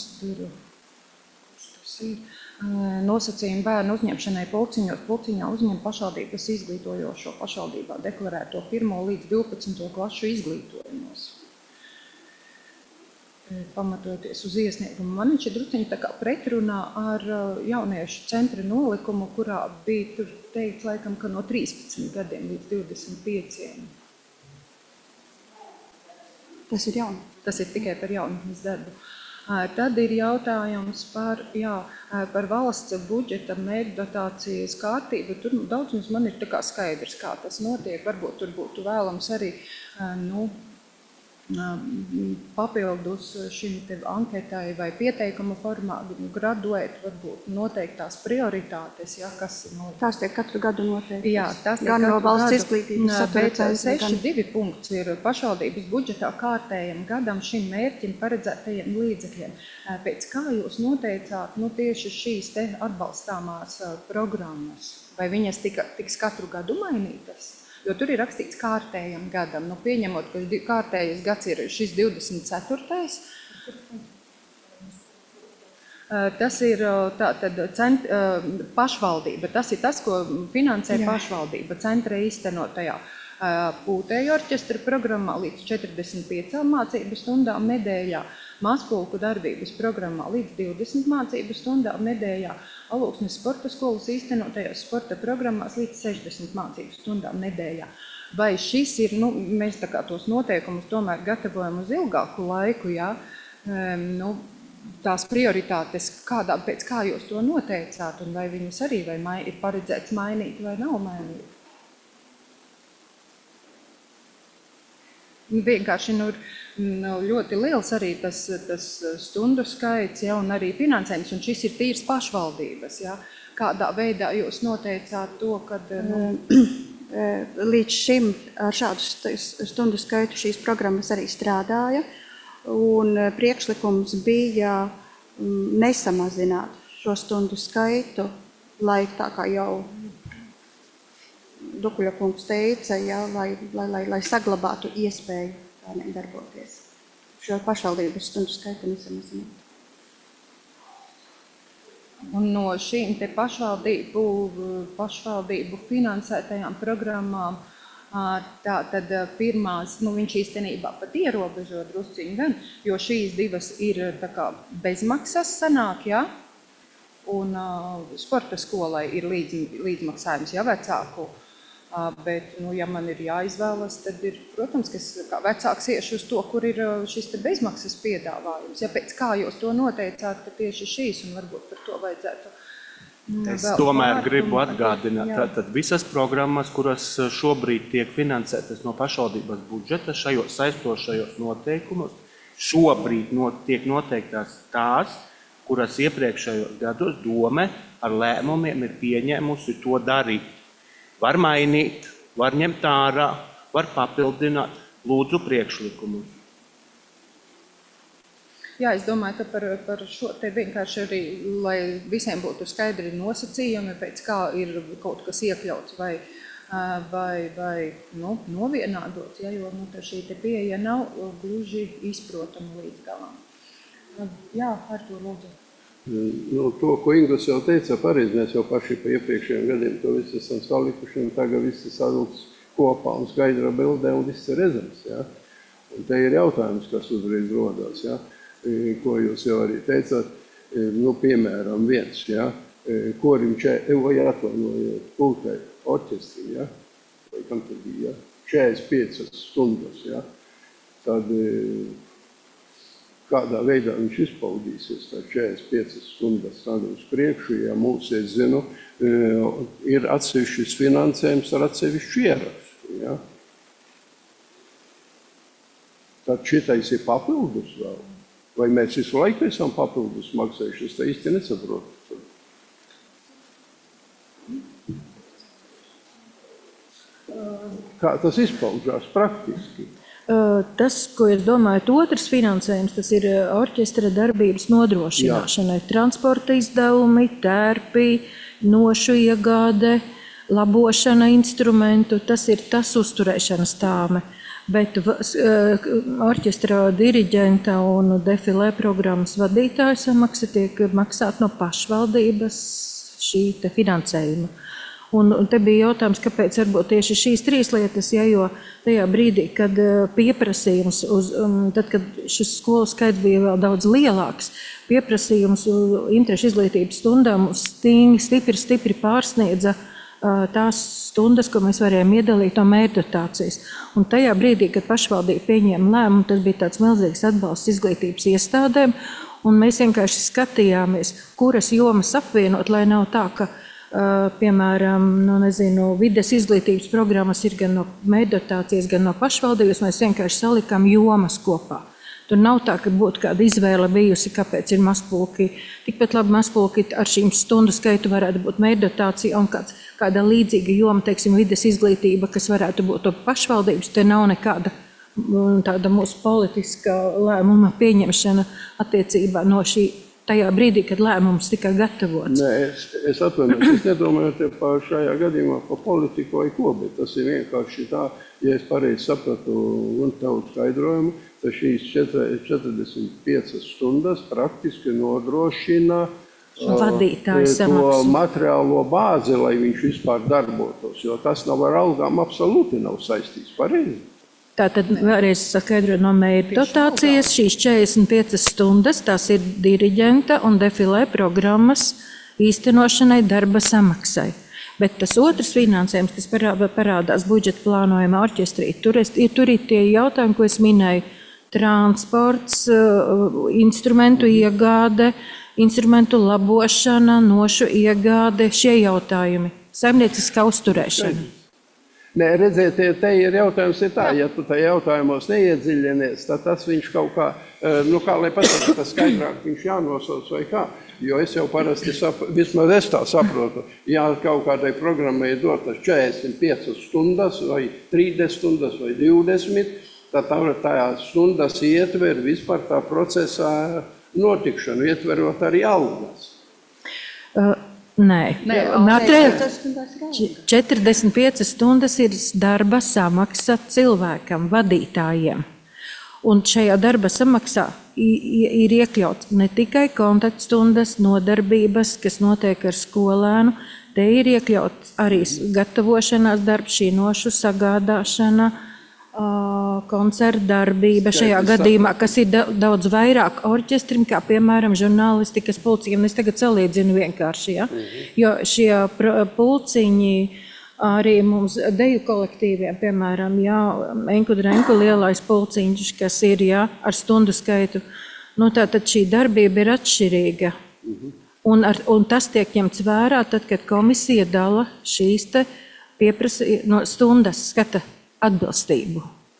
nosacījumi bērnu uzņemšanai pulciņā uzņem pašvaldības izglītojošo pašvaldībā deklarēto 1. līdz 12. klašu izglītojumos. Pamatojoties uz iesniegumu. Man viņš ir drusciņi tā kā pretrunā ar jauniešu centra nolikumu, kurā bija tur teikts, laikam, ka no 13 gadiem līdz 25. Tas ir jauni. Tas ir tikai par jaunatnes darbu. Tad ir jautājums par valsts budžeta mērķdotācijas kārtību. Tur daudz mums man ir tā kā skaidrs, kā tas notiek. Varbūt tur būtu vēlams arī, papildus šim te anketai vai pieteikuma formā graduēt, varbūt noteiktās prioritātes, kas ir Tās tiek katru gadu noteiktas. Jā, tas gan no valsts izglītības satura centra, gan 6.2 punkts ir pašvaldības budžetā kārtējam gadam šim mērķim paredzētajiem līdzekļiem. Pēc kā jūs noteicāt tieši šīs te atbalstāmās programmas? Vai viņas tiks katru gadu mainītas? Jo tur ir rakstīts kārtējam gadam. Pieņemot, ka kārtējas gads ir šis 24. Tas ir pašvaldība. Tas ir tas, ko finansē pašvaldība centra īstenotajā pūtēju orķestra programmā līdz 45 mācību stundām nedēļā, mazpulku darbības programmā līdz 20 mācību stundām nedēļā, Alūksnes sporta skolas īstenotajās sporta programmās līdz 60 mācību stundām nedēļā. Vai šis ir, mēs tā kā tos noteikumus tomēr gatavojam uz ilgāku laiku, tās prioritātes, pēc kā jūs to noteicāt, un vai viņas arī ir paredzēts mainīt vai nav mainīt? Vienkārši ļoti liels arī tas stundu skaits, un arī finansējums, un šis ir tīrs pašvaldības. Kādā veidā jūs noteicāt to, kad... Līdz šim ar šādu stundu skaitu šīs programmas arī strādāja, un priekšlikums bija nesamazināt šo stundu skaitu, lai tā kā jau Dukuļa kungs teica, lai saglabātu iespēju tādiem darboties. Šo pašvaldības stundu skaitu nesamazināt. Un no šīm te pašvaldību finansētajām programmām, tad pirmās, viņš īstenībā pat ierobežo drusciņu gan, jo šīs divas ir tā kā bezmaksas sanāk, un sporta skolai ir līdzmaksājums, vecāku. Bet, ja man ir jāizvēlas, tad ir, protams, ka es kā vecāks iešu uz to, kur ir šis te bezmaksas piedāvājums. Pēc kā jūs to noteicāt, ka tieši šīs, un varbūt par to vajadzētu Es tomēr gribu atgādināt, tad visas programmas, kuras šobrīd tiek finansētas no pašvaldības budžeta, šajos saistošajos noteikumos, šobrīd tiek noteiktās tās, kuras iepriekšējos gados dome ar lēmumiem ir pieņēmusi to darīt. Var mainīt, var ņemt ārā, var papildināt. Lūdzu priekšlikumus. Jā, es domāju, ka par šo te vienkārši arī, lai visiem būtu skaidri nosacījumi, pēc kā ir kaut kas iekļauts vai novienādots, ja, jo šī te pieeja nav gluži izprotama līdz galam. Jā, Artur, lūdzu. To, ko Inglis jau teica, pareizi, mēs jau paši pa iepriekšējiem gadiem to visu esam salikuši, un tagad viss ir sadūks kopā un skaidrā bildē, un viss ir redzams. Ja? Un te ir jautājums, kas uzreiz rodās, ja? Ko jūs jau arī teicāt, piemēram, viens, ja? Korim atvainojiet, pulkai, orķestri, ja? Vai kam tad bija, ja? 45 stundas, ja? Tad kādā veidā viņš izpaudīsies, tā 45 stundas tagad uz priekšu, ja mums, es zinu, ir atsevišķis finansējums ar atsevišķu ierakstu, ja? Tad šitais ir papildus vēl. Vai mēs visu laiku esam papildus maksājuši? Es tā īsti nesaprotu. Kā tas izpaužās praktiski? Tas, ko jūs domājat, otrs finansējums, tas ir orķestra darbības nodrošināšanai. Transporta izdevumi, tērpi, nošu iegāde, labošana instrumentu, tas ir tas uzturēšanas tāme. Bet orķestra diriģenta un defilē programmas vadītāja samaksa tiek maksāt no pašvaldības šī te finansējuma. Un te bija jautājums, kāpēc varbūt tieši šīs trīs lietas, ja, jo tajā brīdī, kad pieprasījums, tad, kad šis skolu skaits bija vēl daudz lielāks, pieprasījums interešu izglītības stundām stipri pārsniedza tās stundas, ko mēs varējām iedalīt no mērķdotācijas. Un tajā brīdī, kad pašvaldība pieņēma lēmumu, tas bija tāds milzīgs atbalsts izglītības iestādēm, un mēs vienkārši skatījāmies, kuras jomas apvienot, lai nav tā, ka piemēram, vides izglītības programmas ir gan no mērķdotācijas, gan no pašvaldības, mēs vienkārši salikām jomas kopā. Tur nav tā, ka būtu kāda izvēle bijusi, kāpēc ir mazpulki. Tikpat labi mazpulki ar šīm stundu skaitu varētu būt mērķdotācija un kāda līdzīga joma, teiksim, vides izglītība, kas varētu būt to pašvaldības. Te nav nekāda tāda mūsu politiskā lēmuma pieņemšana attiecībā no šī tajā brīdī, kad lēmums tika gatavots. Nē, es atvainojos, es nedomāju par šajā gadījumā par politiku vai ko, bet tas ir vienkārši tā, ja es pareizi sapratu un tavu skaidrojumu, tad šīs 45 stundas praktiski nodrošina to materiālo bāzi, lai viņš vispār darbotos, jo tas nav ar algām absolūti nav saistīts pareizi. Tātad vēlreiz skaidroju no mērķdotācijas, šīs 45 stundas, tās ir diriģenta un defilē programmas īstenošanai darba samaksai. Bet tas otrs finansējums, kas parādās budžeta plānojumā orķestrī, tur ir tie jautājumi, ko es minēju, transports, instrumentu iegāde, instrumentu labošana, nošu iegāde, šie jautājumi, saimnieciskā uzturēšana. Nē, redziet, te ir jautājums ir tā, ja tu tajā jautājumos neiedziļinies, tad tas viņš kaut kā, kā lai pasaka, tas skaidrāk viņš jānosauc vai kā, jo es jau parasti, vismaz es tā saprotu, ja kaut kādai programmai ir dotas 45 stundas vai 30 stundas vai 20, tad tā stundas ietver vispār tā procesā notikšanu, ietverot arī algas. Nē, 45 stundas ir darba samaksa cilvēkam, vadītājiem. Un šajā darba samaksā ir iekļauts ne tikai kontaktstundas, nodarbības, kas notiek ar skolēnu, te ir iekļauts arī gatavošanās darbs, šī nošu sagādāšana, koncerta darbība šajā gadījumā, kas ir daudz vairāk orķestrim, kā piemēram žurnālistikas pulciņiem. Es tagad salīdzinu vienkārši, ja? Jo šie pulciņi arī mums deju kolektīviem, piemēram, Enku Drenku lielais pulciņš, kas ir ar stundu skaitu, tātad šī darbība ir atšķirīga. Un tas tiek ņemts vērā, tad, kad komisija dala šīs te stundas skata atbilstību.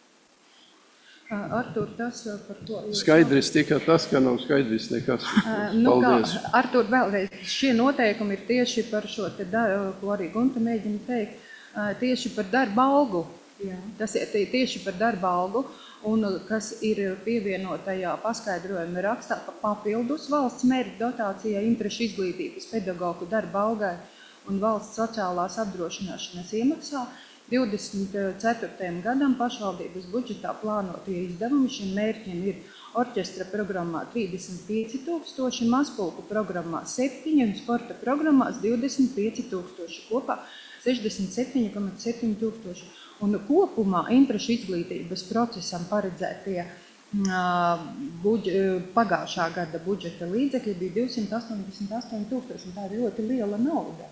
Artur, tas par to... Skaidrs tikai tas, ka nav skaidrs nekas. Paldies. Artur, vēlreiz, šie noteikumi ir tieši par šo, ko arī Gunta mēģina teikt, tieši par darba algu. Tas ir tieši par darba algu, un kas ir pievienotajā paskaidrojuma rakstā papildus valsts mērķa dotācijai interešu izglītības pedagogu darba algai un valsts sociālās apdrošināšanas iemaksā. 24. gadam pašvaldības budžetā plānotie izdevumi šiem mērķiem ir orķestra programmā 35 000, mazpulku programmā 7 un sporta programmās 25 000, kopā 67,7 000. Un kopumā interešu izglītības procesam paredzētie pagājušā gada budžeta līdzekļi bija 288 000. Tā ir ļoti liela nauda.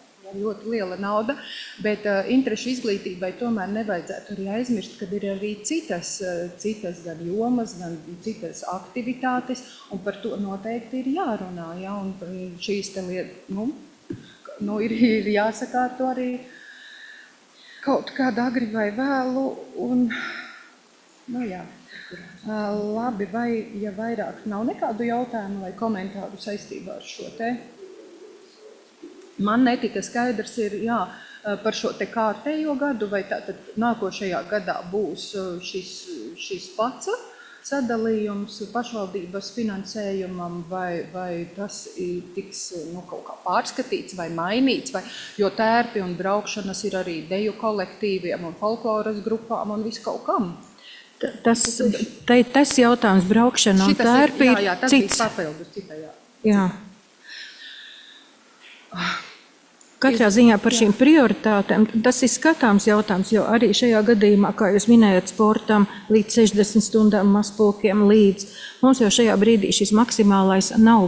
Bet interešu izglītībai tomēr nevajadzētu arī aizmirst, kad ir arī citas gan jomas, gan citas aktivitātes, un par to noteikti ir jārunā. Ja? Un šīs te lietas, ir jāsakārto arī kaut kādā agri vai vēlu, un, labi, vai, ja vairāk nav nekādu jautājumu vai komentāru saistībā ar šo te, man netika skaidrs ir, par šo te kārtējo gadu, vai tātad nākošajā gadā būs šis pats sadalījums pašvaldības finansējumam, vai tas tiks kaut kā pārskatīts vai mainīts, jo tērpi un braukšanas ir arī deju kolektīviem un folkloras grupām un visu kaut kam. Tas jautājums braukšana un tērpi ir cits. Tas bija papildus citajā. Jā. Katrā ziņā par šīm prioritātēm, tas ir skatāms jautājums, jo arī šajā gadījumā, kā jūs minējat, sportam līdz 60 stundām mazpulkiem līdz, mums jau šajā brīdī šis maksimālais nav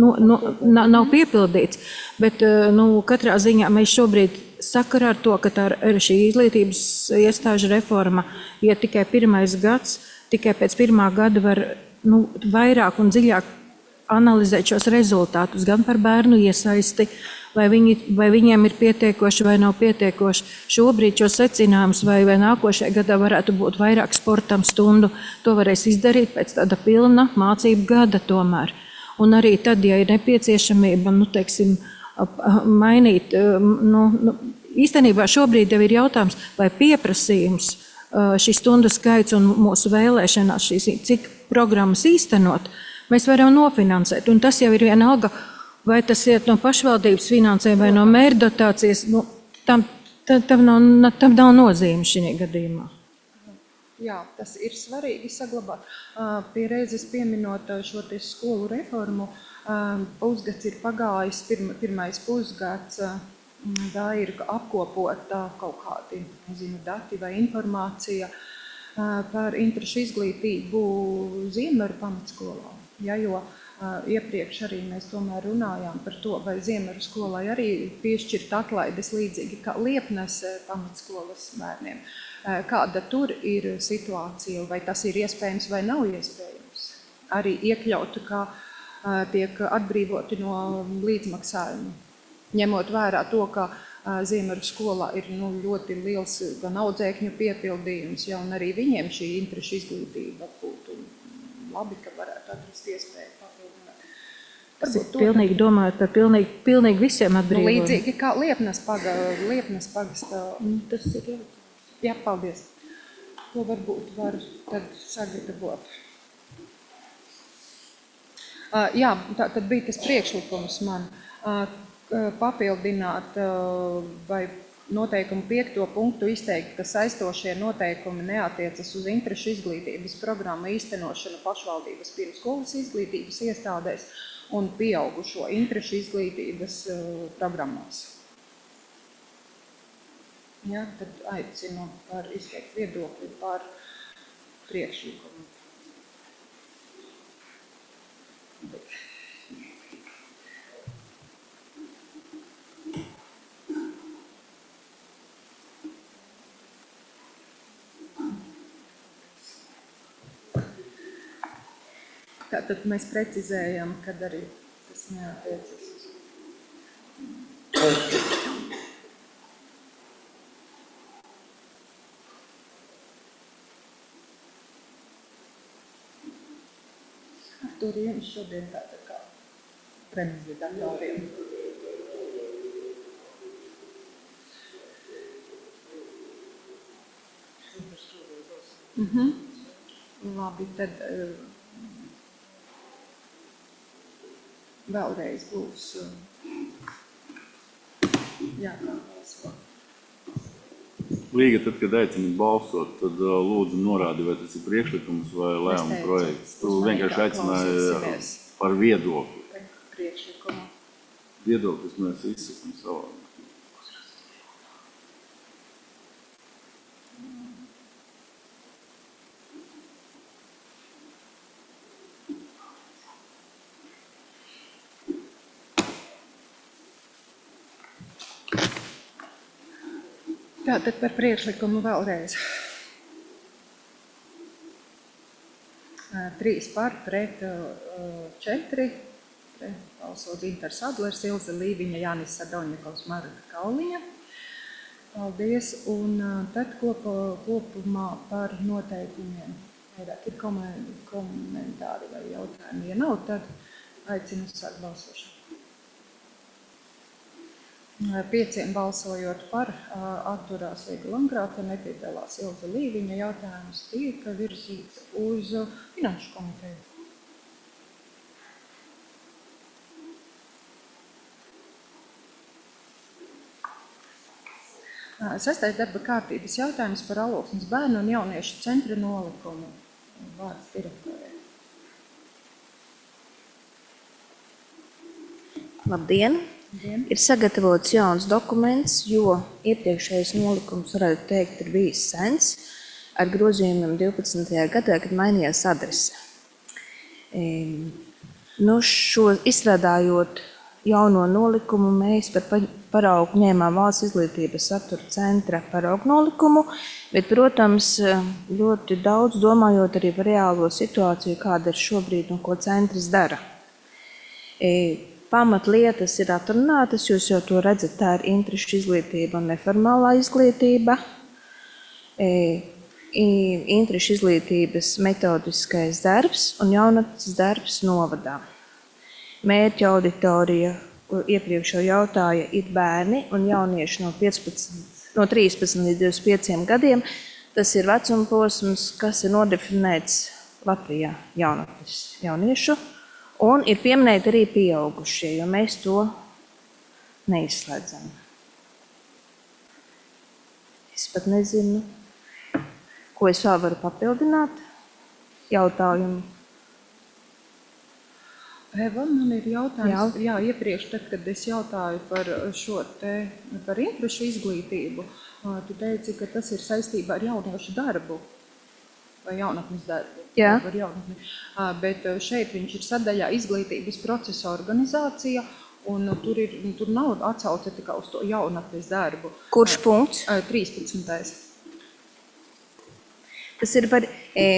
piepildīts, bet katrā ziņā mēs šobrīd sakarā ar to, ka tā ir šī izglītības iestāžu reforma, ja tikai pirmais gads, tikai pēc pirmā gada var vairāk un dziļāk analizēt šos rezultātus, gan par bērnu iesaisti, vai viņiem ir pietiekoši vai nav pietiekoši. Šobrīd šo secinājumus vai nākošajā gadā varētu būt vairāk sportam stundu. To varēs izdarīt pēc tāda pilna mācību gada tomēr. Un arī tad, ja ir nepieciešamība, mainīt, īstenībā šobrīd jau ir jautājums, vai pieprasījums šī stundu skaits un mūsu vēlēšanās cik programmas īstenot, mēs varam nofinansēt. Un tas jau ir vienalga, vai tas iet no pašvaldības finansē vai no mērķdotācijas, tam nav nozīme šī gadījumā. Jā, tas ir svarīgi saglabāt. Pie reizes pieminot šo te skolu reformu, pusgads ir pagājis, pirmais pusgads, tā ir apkopota kaut kādi, dati vai informācija par interešu izglītību Ziemeru pamatskolā. Ja, jo iepriekš arī mēs tomēr runājām par to, vai Ziemeru skolai arī piešķirt atlaides līdzīgi kā Liepnes pamatskolas bērniem. Kāda tur ir situācija, vai tas ir iespējams vai nav iespējams? Arī iekļaut, kā tiek atbrīvoti no līdzmaksājuma. Ņemot vērā to, ka Ziemeru skolā ir ļoti liels gan audzēkņu piepildījums, ja, un arī viņiem šī interešu izglītība būtu labi, ka varētu atrast iespēju papildināt. Tas ir pilnīgi domājot par pilnīgi visiem atbrīvojumiem. Līdzīgi kā Liepnes pagasta. Tas ir jautājums. Jā, paldies. To varbūt var tad sagatavot. Jā, tad bija tas priekšlikums man papildināt vai noteikumu 5. punktu izteikt, ka saistošie noteikumi neatiecas uz interešu izglītības programmu īstenošanu pašvaldības pirmsskolas izglītības iestādēs un pieaugušo interešu izglītības programmās. Ja, tad aicinu par izteikt viedokli par priekšlikumu. Tātad mēs precizējam, kad arī tas neatiecas. Tur jums šodien tāda kā premija. 3. datoriem. Labi, tad vēlreiz būs jābalso. Līga, tad, kad aicini balsot, tad lūdzu norādi, vai tas ir priekšlikums vai lēmuma projekts. Tu vienkārši aicināji par viedokli. Priekšlikumu. Viedoklis mēs izsakam savā. Tātad par priekšlikumu vēlreiz. 3 par, pret 4. Balso Dzintars Adlers, Ilze Līviņa, Jānis Sadoņikovs, Marta Kauliņa. Paldies. Un tad kopumā par noteikumiem. Vairāk ir komentāri vai jautājumi. Ja nav, tad aicinu sākt balsošanu. 5 balsojot par, atturās Līga Landgrāfa, nepiedalās Ilze Līviņa. Jautājums tiek virzīts uz Finanšu komiteju. Sastais darba kārtības jautājums par Alūksnes bērnu un jauniešu centra nolikumu. Vārds direktorē. Labdien! Ir sagatavots jauns dokuments, jo iepriekšējais nolikums, varētu teikt, ir bijis sens ar grozījumiem 12. gadā, kad mainījās adrese. Šo izstrādājot jauno nolikumu, mēs par paraugu ņēmām Valsts izglītības satura centra paraugu nolikumu, bet, protams, ļoti daudz domājot arī par reālo situāciju, kāda ir šobrīd un ko centrs dara. Pamatlietas ir atrunātas, jūs jau to redzat, tā ir interešu izglītība un neformālā izglītība, interešu izglītības metodiskais darbs un jaunatnes darbs novadā. Mērķa auditorija, ko iepriekš jau jautāja, ir bērni un jaunieši no 13 līdz 25 gadiem. Tas ir vecuma posms, kas ir nodefinēts Latvijā jaunatnes jauniešu. Un ir pieminēti arī pieaugušie, jo mēs to neizslēdzam. Es pat nezinu, ko es vēl varu papildināt. Jautājumu. Eva, man ir jautājums. Jā, iepriekš, tad, kad es jautāju par interešu izglītību, tu teici, ka tas ir saistībā ar jauniešu darbu. Vai jaunatnes darbu. Jā. Bet šeit viņš ir sadaļā izglītības procesa organizācija, un tur nav atsauce tikai uz to jaunatnes darbu. Kurš punkts? 13. Tas ir par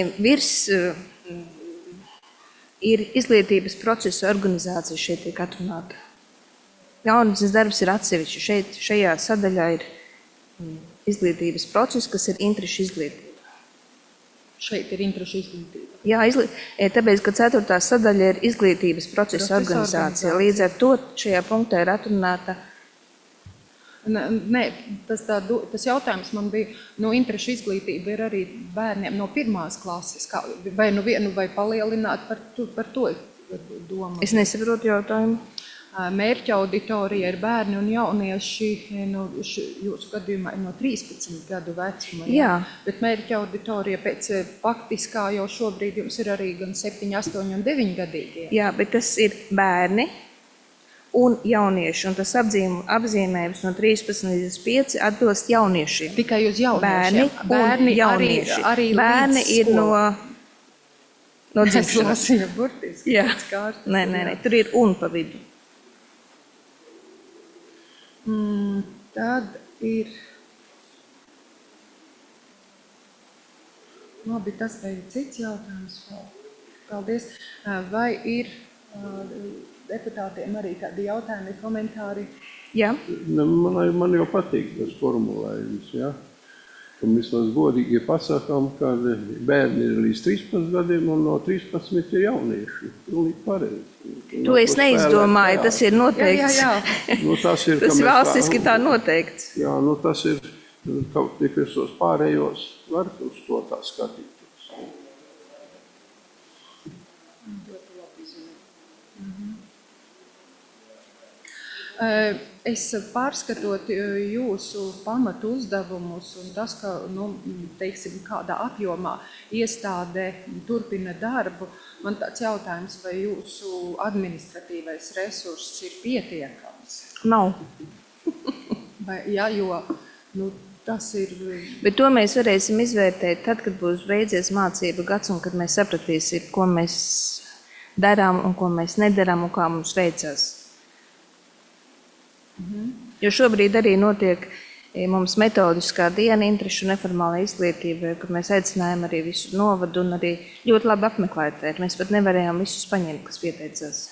ir izglītības procesa organizācija šeit tiek atrunāta. Jaunatnes darbs ir atsevišķi. Šajā sadaļā ir izglītības process, kas ir interešu izglītība. Šeit ir interešu izglītība. Jā, tāpēc, ka 4. sadaļa ir izglītības procesa organizācija. Līdz ar to šajā punktā ir atrunāta. Nē, tas jautājums man bija, interešu izglītība ir arī bērniem no 1. klases. Vai vienu vai palielināt par to domu? Es nesaprotu jautājumu. Mērķa auditorija ir bērni un jaunieši, jūsu gadījumā ir no 13 gadu vecuma. Jā. Bet mērķa auditorija pēc faktiskā jau šobrīd jums ir arī gan 7, 8 un 9 gadīgie. Jā, bet tas ir bērni un jaunieši, un tas apzīmējums no 13 līdz 5 atbilst jauniešiem. Tikai uz jauniešiem. Bērni un jaunieši. Arī bērni ir no dzimšanas. Es lasīju burtiski. Jā. Nē, tur ir un pa vidu. Tad ir, labi, tas vai ir cits jautājums vēl. Paldies. Vai ir deputātiem arī kādi jautājumi, komentāri? Jā. Man jau patīk tas formulējums, jā. Ka mēs godīgi pasakām, ka bērni ir līdz 13 gadiem un no 13 ir jaunieši. Pareizi. To es neizdomāju, tas ir noteikts. Jā. Tas ir valstiski tā noteikts. Jā, tas ir kaut tik visos pārējos, var uz to tā skatīt. Ļoti labi zināt. Es pārskatot jūsu pamatu uzdevumus un tas, ka, teiksim, kādā apjomā iestāde turpina darbu, man tāds jautājums, vai jūsu administratīvais resurss ir pietiekams? Nav. Jā, jo tas ir... Bet to mēs varēsim izvērtēt tad, kad būs beidzies mācību gads un kad mēs sapratīsim, ko mēs darām un ko mēs nedarām un kā mums veicās. Jo šobrīd arī notiek mums metodiskā diena interešu neformālā izglītība, kur mēs aicinājām arī visu novadu un arī ļoti labi apmeklētēt. Mēs pat nevarējām visus paņemt, kas pieteicās.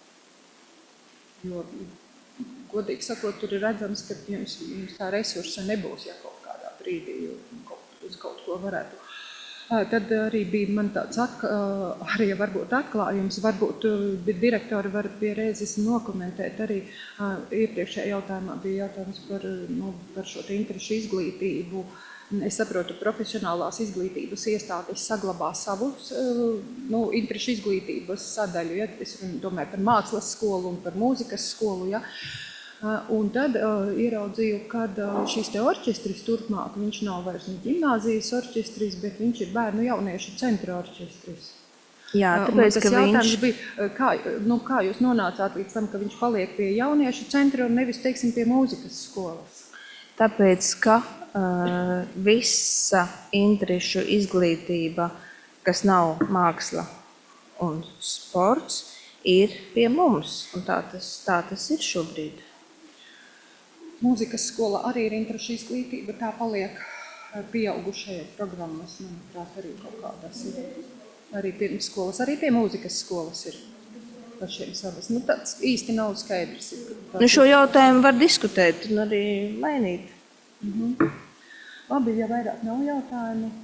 Jo, godīgi sakot, tur ir redzams, ka jums tā resursa nebūs, ja kaut kādā brīdī uz kaut ko varētu. Tad arī bija man tāds arī varbūt atklājums, varbūt direktori var pie reizes nokomentēt arī iepriekšējā jautājumā bija jautājums par šo interešu izglītību. Es saprotu, profesionālās izglītības iestādes saglabā savus interešu izglītības sadaļu, ja es domāju par mākslas skolu un par mūzikas skolu, ja. Un tad ieraudzīju, kad šis te orķestris turpmāk, viņš nav vairs ģimnāzijas orķestris, bet viņš ir bērnu jauniešu centra orķestris. Jā, tāpēc, ka viņš... bija, kā jūs nonācāt līdz tam, ka viņš paliek pie jauniešu centra un nevis, teiksim, pie mūzikas skolas? Tāpēc, ka visa interešu izglītība, kas nav māksla un sports, ir pie mums, un tā tas ir šobrīd. Mūzikas skola arī ir interešu izglītība, tā paliek pieaugušajai programmas, manuprāt, arī kaut kādas ir. Arī pirmsskolas, arī pie mūzikas skolas ir pašiem savas. Tāds īsti nav skaidrs. Šo jautājumu var diskutēt un arī mainīt. Labi, ja vairāk nav jautājumu.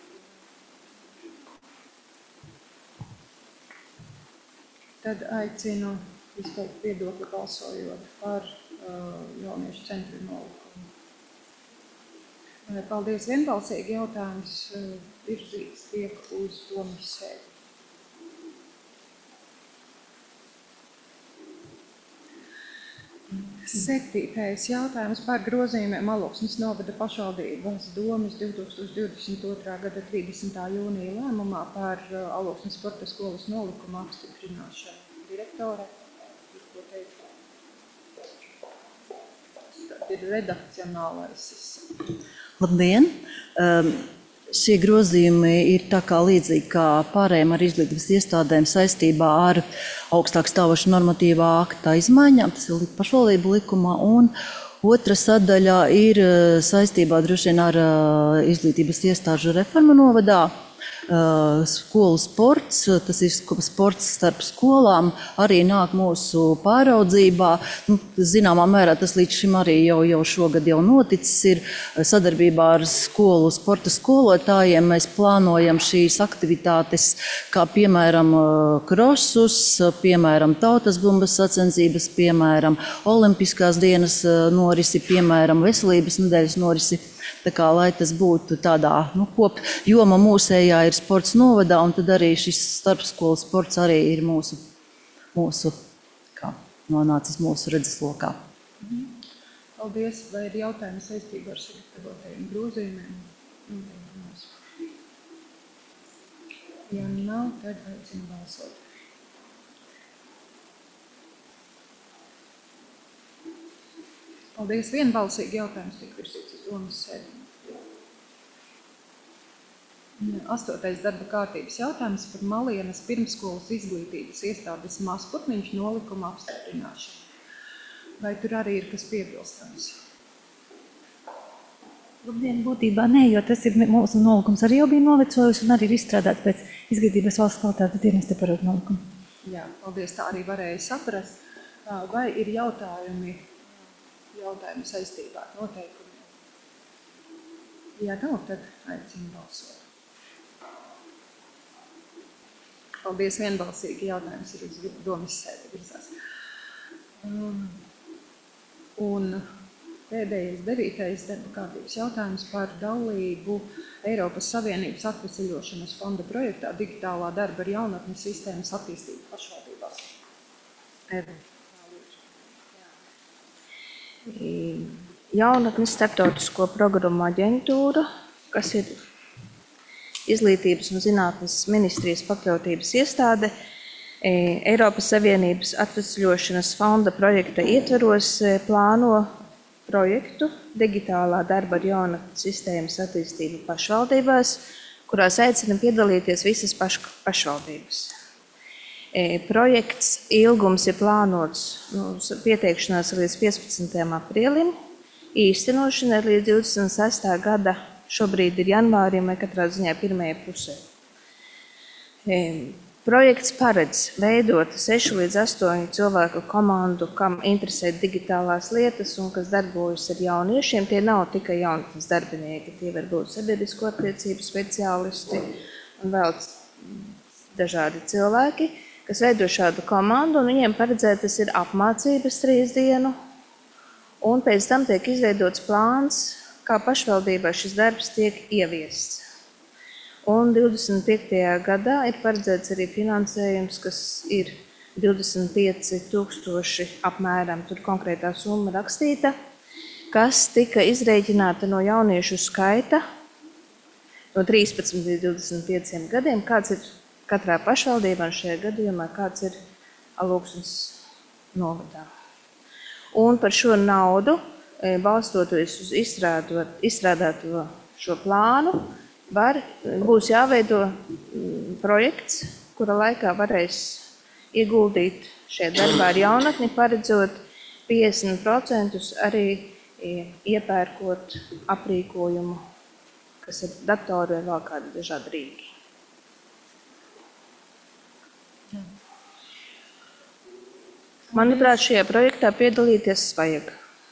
Tad aicinu izteikt viedokli balsojot par jauniešu centru nolikumu. Paldies, vienbalsīgi jautājums virzīts tiek uz domas sēdi. Septītais jautājums par grozījumiem Alauksnes novada pašvaldības domes 2022. gada 30. jūnija lēmumā par Alauksnes sporta skolas nolikumu apstiprināšanu. Direktore, ko teikt? Ir redakcionālais. Labdien! Šie grozījumi ir tā kā līdzīgi kā pārējiem ar izglītības iestādēm saistībā ar augstāk stāvošu normatīvā akta izmaiņām, tas ir pašvaldību likumā, un otra sadaļa ir saistībā droši vien ar izglītības iestāžu reformu novadā. Skolu sports, tas ir sports starp skolām, arī nāk mūsu pāraudzībā. Zināmā mērā tas līdz šim arī jau šogad jau noticis ir. Sadarbībā ar skolu sporta skolotājiem mēs plānojam šīs aktivitātes, kā piemēram krosus, piemēram tautas bumbas sacensības, piemēram olimpiskās dienas norisi, piemēram veselības nedēļas norisi. Tā kā, lai tas būtu tādā, joma mūsējā ir sports novadā, un tad arī šis starpskolu sports arī ir mūsu kā nonācis mūsu redzeslokā. Paldies. Vai ir jautājumi saistībā ar sagatavotajiem grozījumiem? Ja nav, tad aicinu balsot. Paldies. Vienbalsīgi jautājums tiek virzīts uz domas sēdi. 8. darba kārtības jautājums par Malienas pirmsskolas izglītības iestādes Mazputniņš nolikuma apstiprināšanu. Vai tur arī ir kas piebilstams? Labdien, būtībā nē, jo tas ir mūsu nolikums arī jau bija novecojuši un arī ir izstrādāts pēc izglītības valsts kvalitātes dienesta par nolikumu. Jā, paldies, tā arī varēja saprast. Vai ir jautājumi saistībā ar noteikumiem? Ja nav, tad aicinu balsot. Paldies, vienbalsīgi jautājums ir uz domas sēdi virzās. Un pēdējais 9. darba kārtības jautājums par dalību Eiropas Savienības atvesaļošanas fonda projektā digitālā darba ar jaunatni sistēmas attīstību pašvaldībās. Jaunatnes starptautisko programmu aģentūra, kas ir Izglītības un zinātnes ministrijas pakļautības iestāde, Eiropas Savienības atvesļošanas fonda projekta ietveros plāno projektu digitālā darba ar jaunatnes sistēmas attīstību pašvaldībās, kurās aicina piedalīties visas pašvaldības. Projekts ilgums ir plānots pieteikšanās līdz 15. aprīlim, īstenošana ir līdz 26. gada, šobrīd ir janvārim vai katrā ziņā pirmajā pusē. Projekts paredz veidot 6 līdz 8 cilvēku komandu, kam interesē digitālās lietas un kas darbojas ar jauniešiem. Tie nav tikai jaunatnes darbinieki, tie var būt sabiedrisko attiecību speciālisti un vēl dažādi cilvēki, kas veido šādu komandu, un viņiem paredzētas ir apmācības 3 dienu, un pēc tam tiek izveidots plāns, kā pašvaldībā šis darbs tiek ieviests. Un 25. gadā ir paredzēts arī finansējums, kas ir 25,000 apmēram, tur konkrētā summa rakstīta, kas tika izrēķināta no jauniešu skaita no 13 līdz 25 gadiem, kāds ir katrā pašvaldībā un šajā gadījumā, kāds ir Alūksnes novadā. Un par šo naudu, balstoties uz izstrādāto šo plānu, būs jāveido projekts, kura laikā varēs ieguldīt šajā darbā ar jaunatni, paredzot 50% arī iepērkot aprīkojumu, kas ir datori vai vēl kādi dažādi rīki. Manuprāt, šajā projektā piedalīties vajag.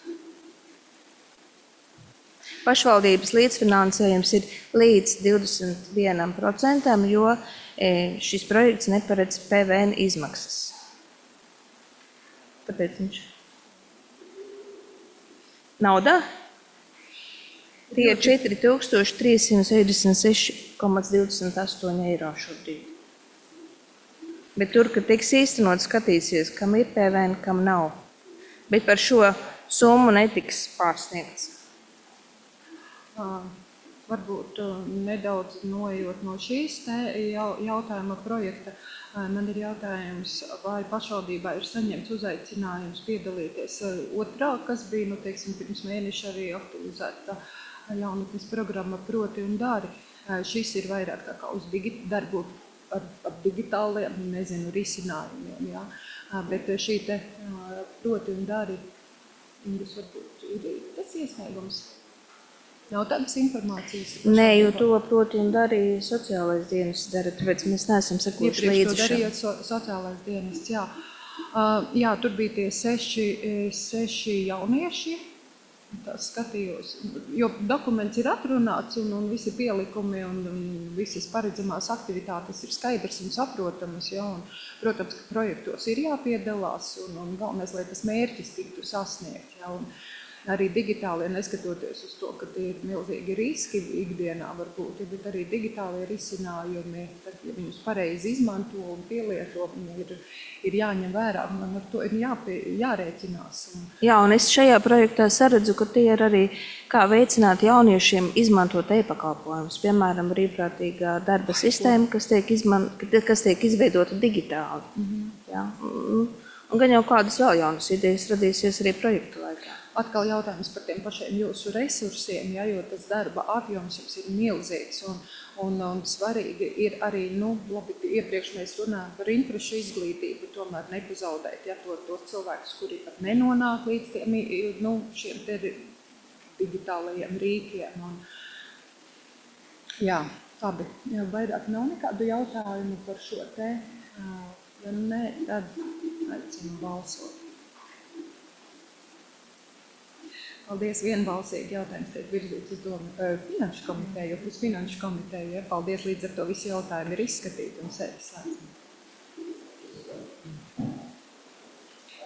Pašvaldības līdzfinansējums ir līdz 21%, jo šis projekts neparedz PVN izmaksas. Tāpēc viņš naudā tie ir 4366,28 eiro šobrīd. Bet tur, kad tiks īstenot, skatīsies, kam ir PVN, kam nav. Bet par šo summu netiks pārsniegts. Varbūt nedaudz noejot no šīs jautājuma projekta, man ir jautājums, vai pašvaldībā ir saņemts uzaicinājums piedalīties otrā, kas bija, pirms mēneša arī aktualizēta jaunatnes programma Proti un dari. Šis ir vairāk tā kā uz darbu ar digitāliem, risinājumiem, jā. Bet šī te Proti un dari, varbūt ir tas iesniegums. Nav tādas informācijas? Nē, jo to Proti un dari sociālais dienests dara, tāpēc mēs neesam sekojuši līdzi. Iepriekš to darījot sociālais dienests, jā. Jā, tur bija tie 6 jaunieši, tā skatījos, jo dokuments ir atrunāts un visi pielikumi un visas paredzamās aktivitātes ir skaidrs un saprotamas, jā, un, protams, ka projektos ir jāpiedalās un galvenais, lai tas mērķis tiktu sasniegt, jā, un arī digitālie, neskatoties uz to, ka tie ir milzīgi riski ikdienā varbūt, bet arī digitālie risinājumi, tad, ja viņus pareizi izmanto un pielieto, ir jāņem vērā, man ar to ir jārēķinās. Jā, un es šajā projektā saredzu, ka tie ir arī kā veicināt jauniešiem izmantot e-pakalpojumus, piemēram, brīvprātīgā darba sistēma, kas tiek izveidota digitāli. Jā. Un gan jau kādas vēl jaunas idejas radīsies arī projektu laikā. Atkal jautājums par tiem pašiem jūsu resursiem, ja, jo tas darba apjoms jums ir milzīgs un svarīgi ir arī, labi, iepriekš mēs runājam par interešu izglītību, tomēr nepazaudēt, ja, tos cilvēkus, kuri pat nenonāk līdz tiem, šiem te digitālajiem rīkiem. Jā, labi, ja vairāk nav nekādu jautājumu par šo te, ja nē, tad aicinu balsot. Paldies, vienbalsīgi jautājums tiek virzīts uz Finanšu komiteju, uz Finanšu komiteju. Ja? Paldies, līdz ar to visi jautājumi ir izskatīti un sēdes slēdzami.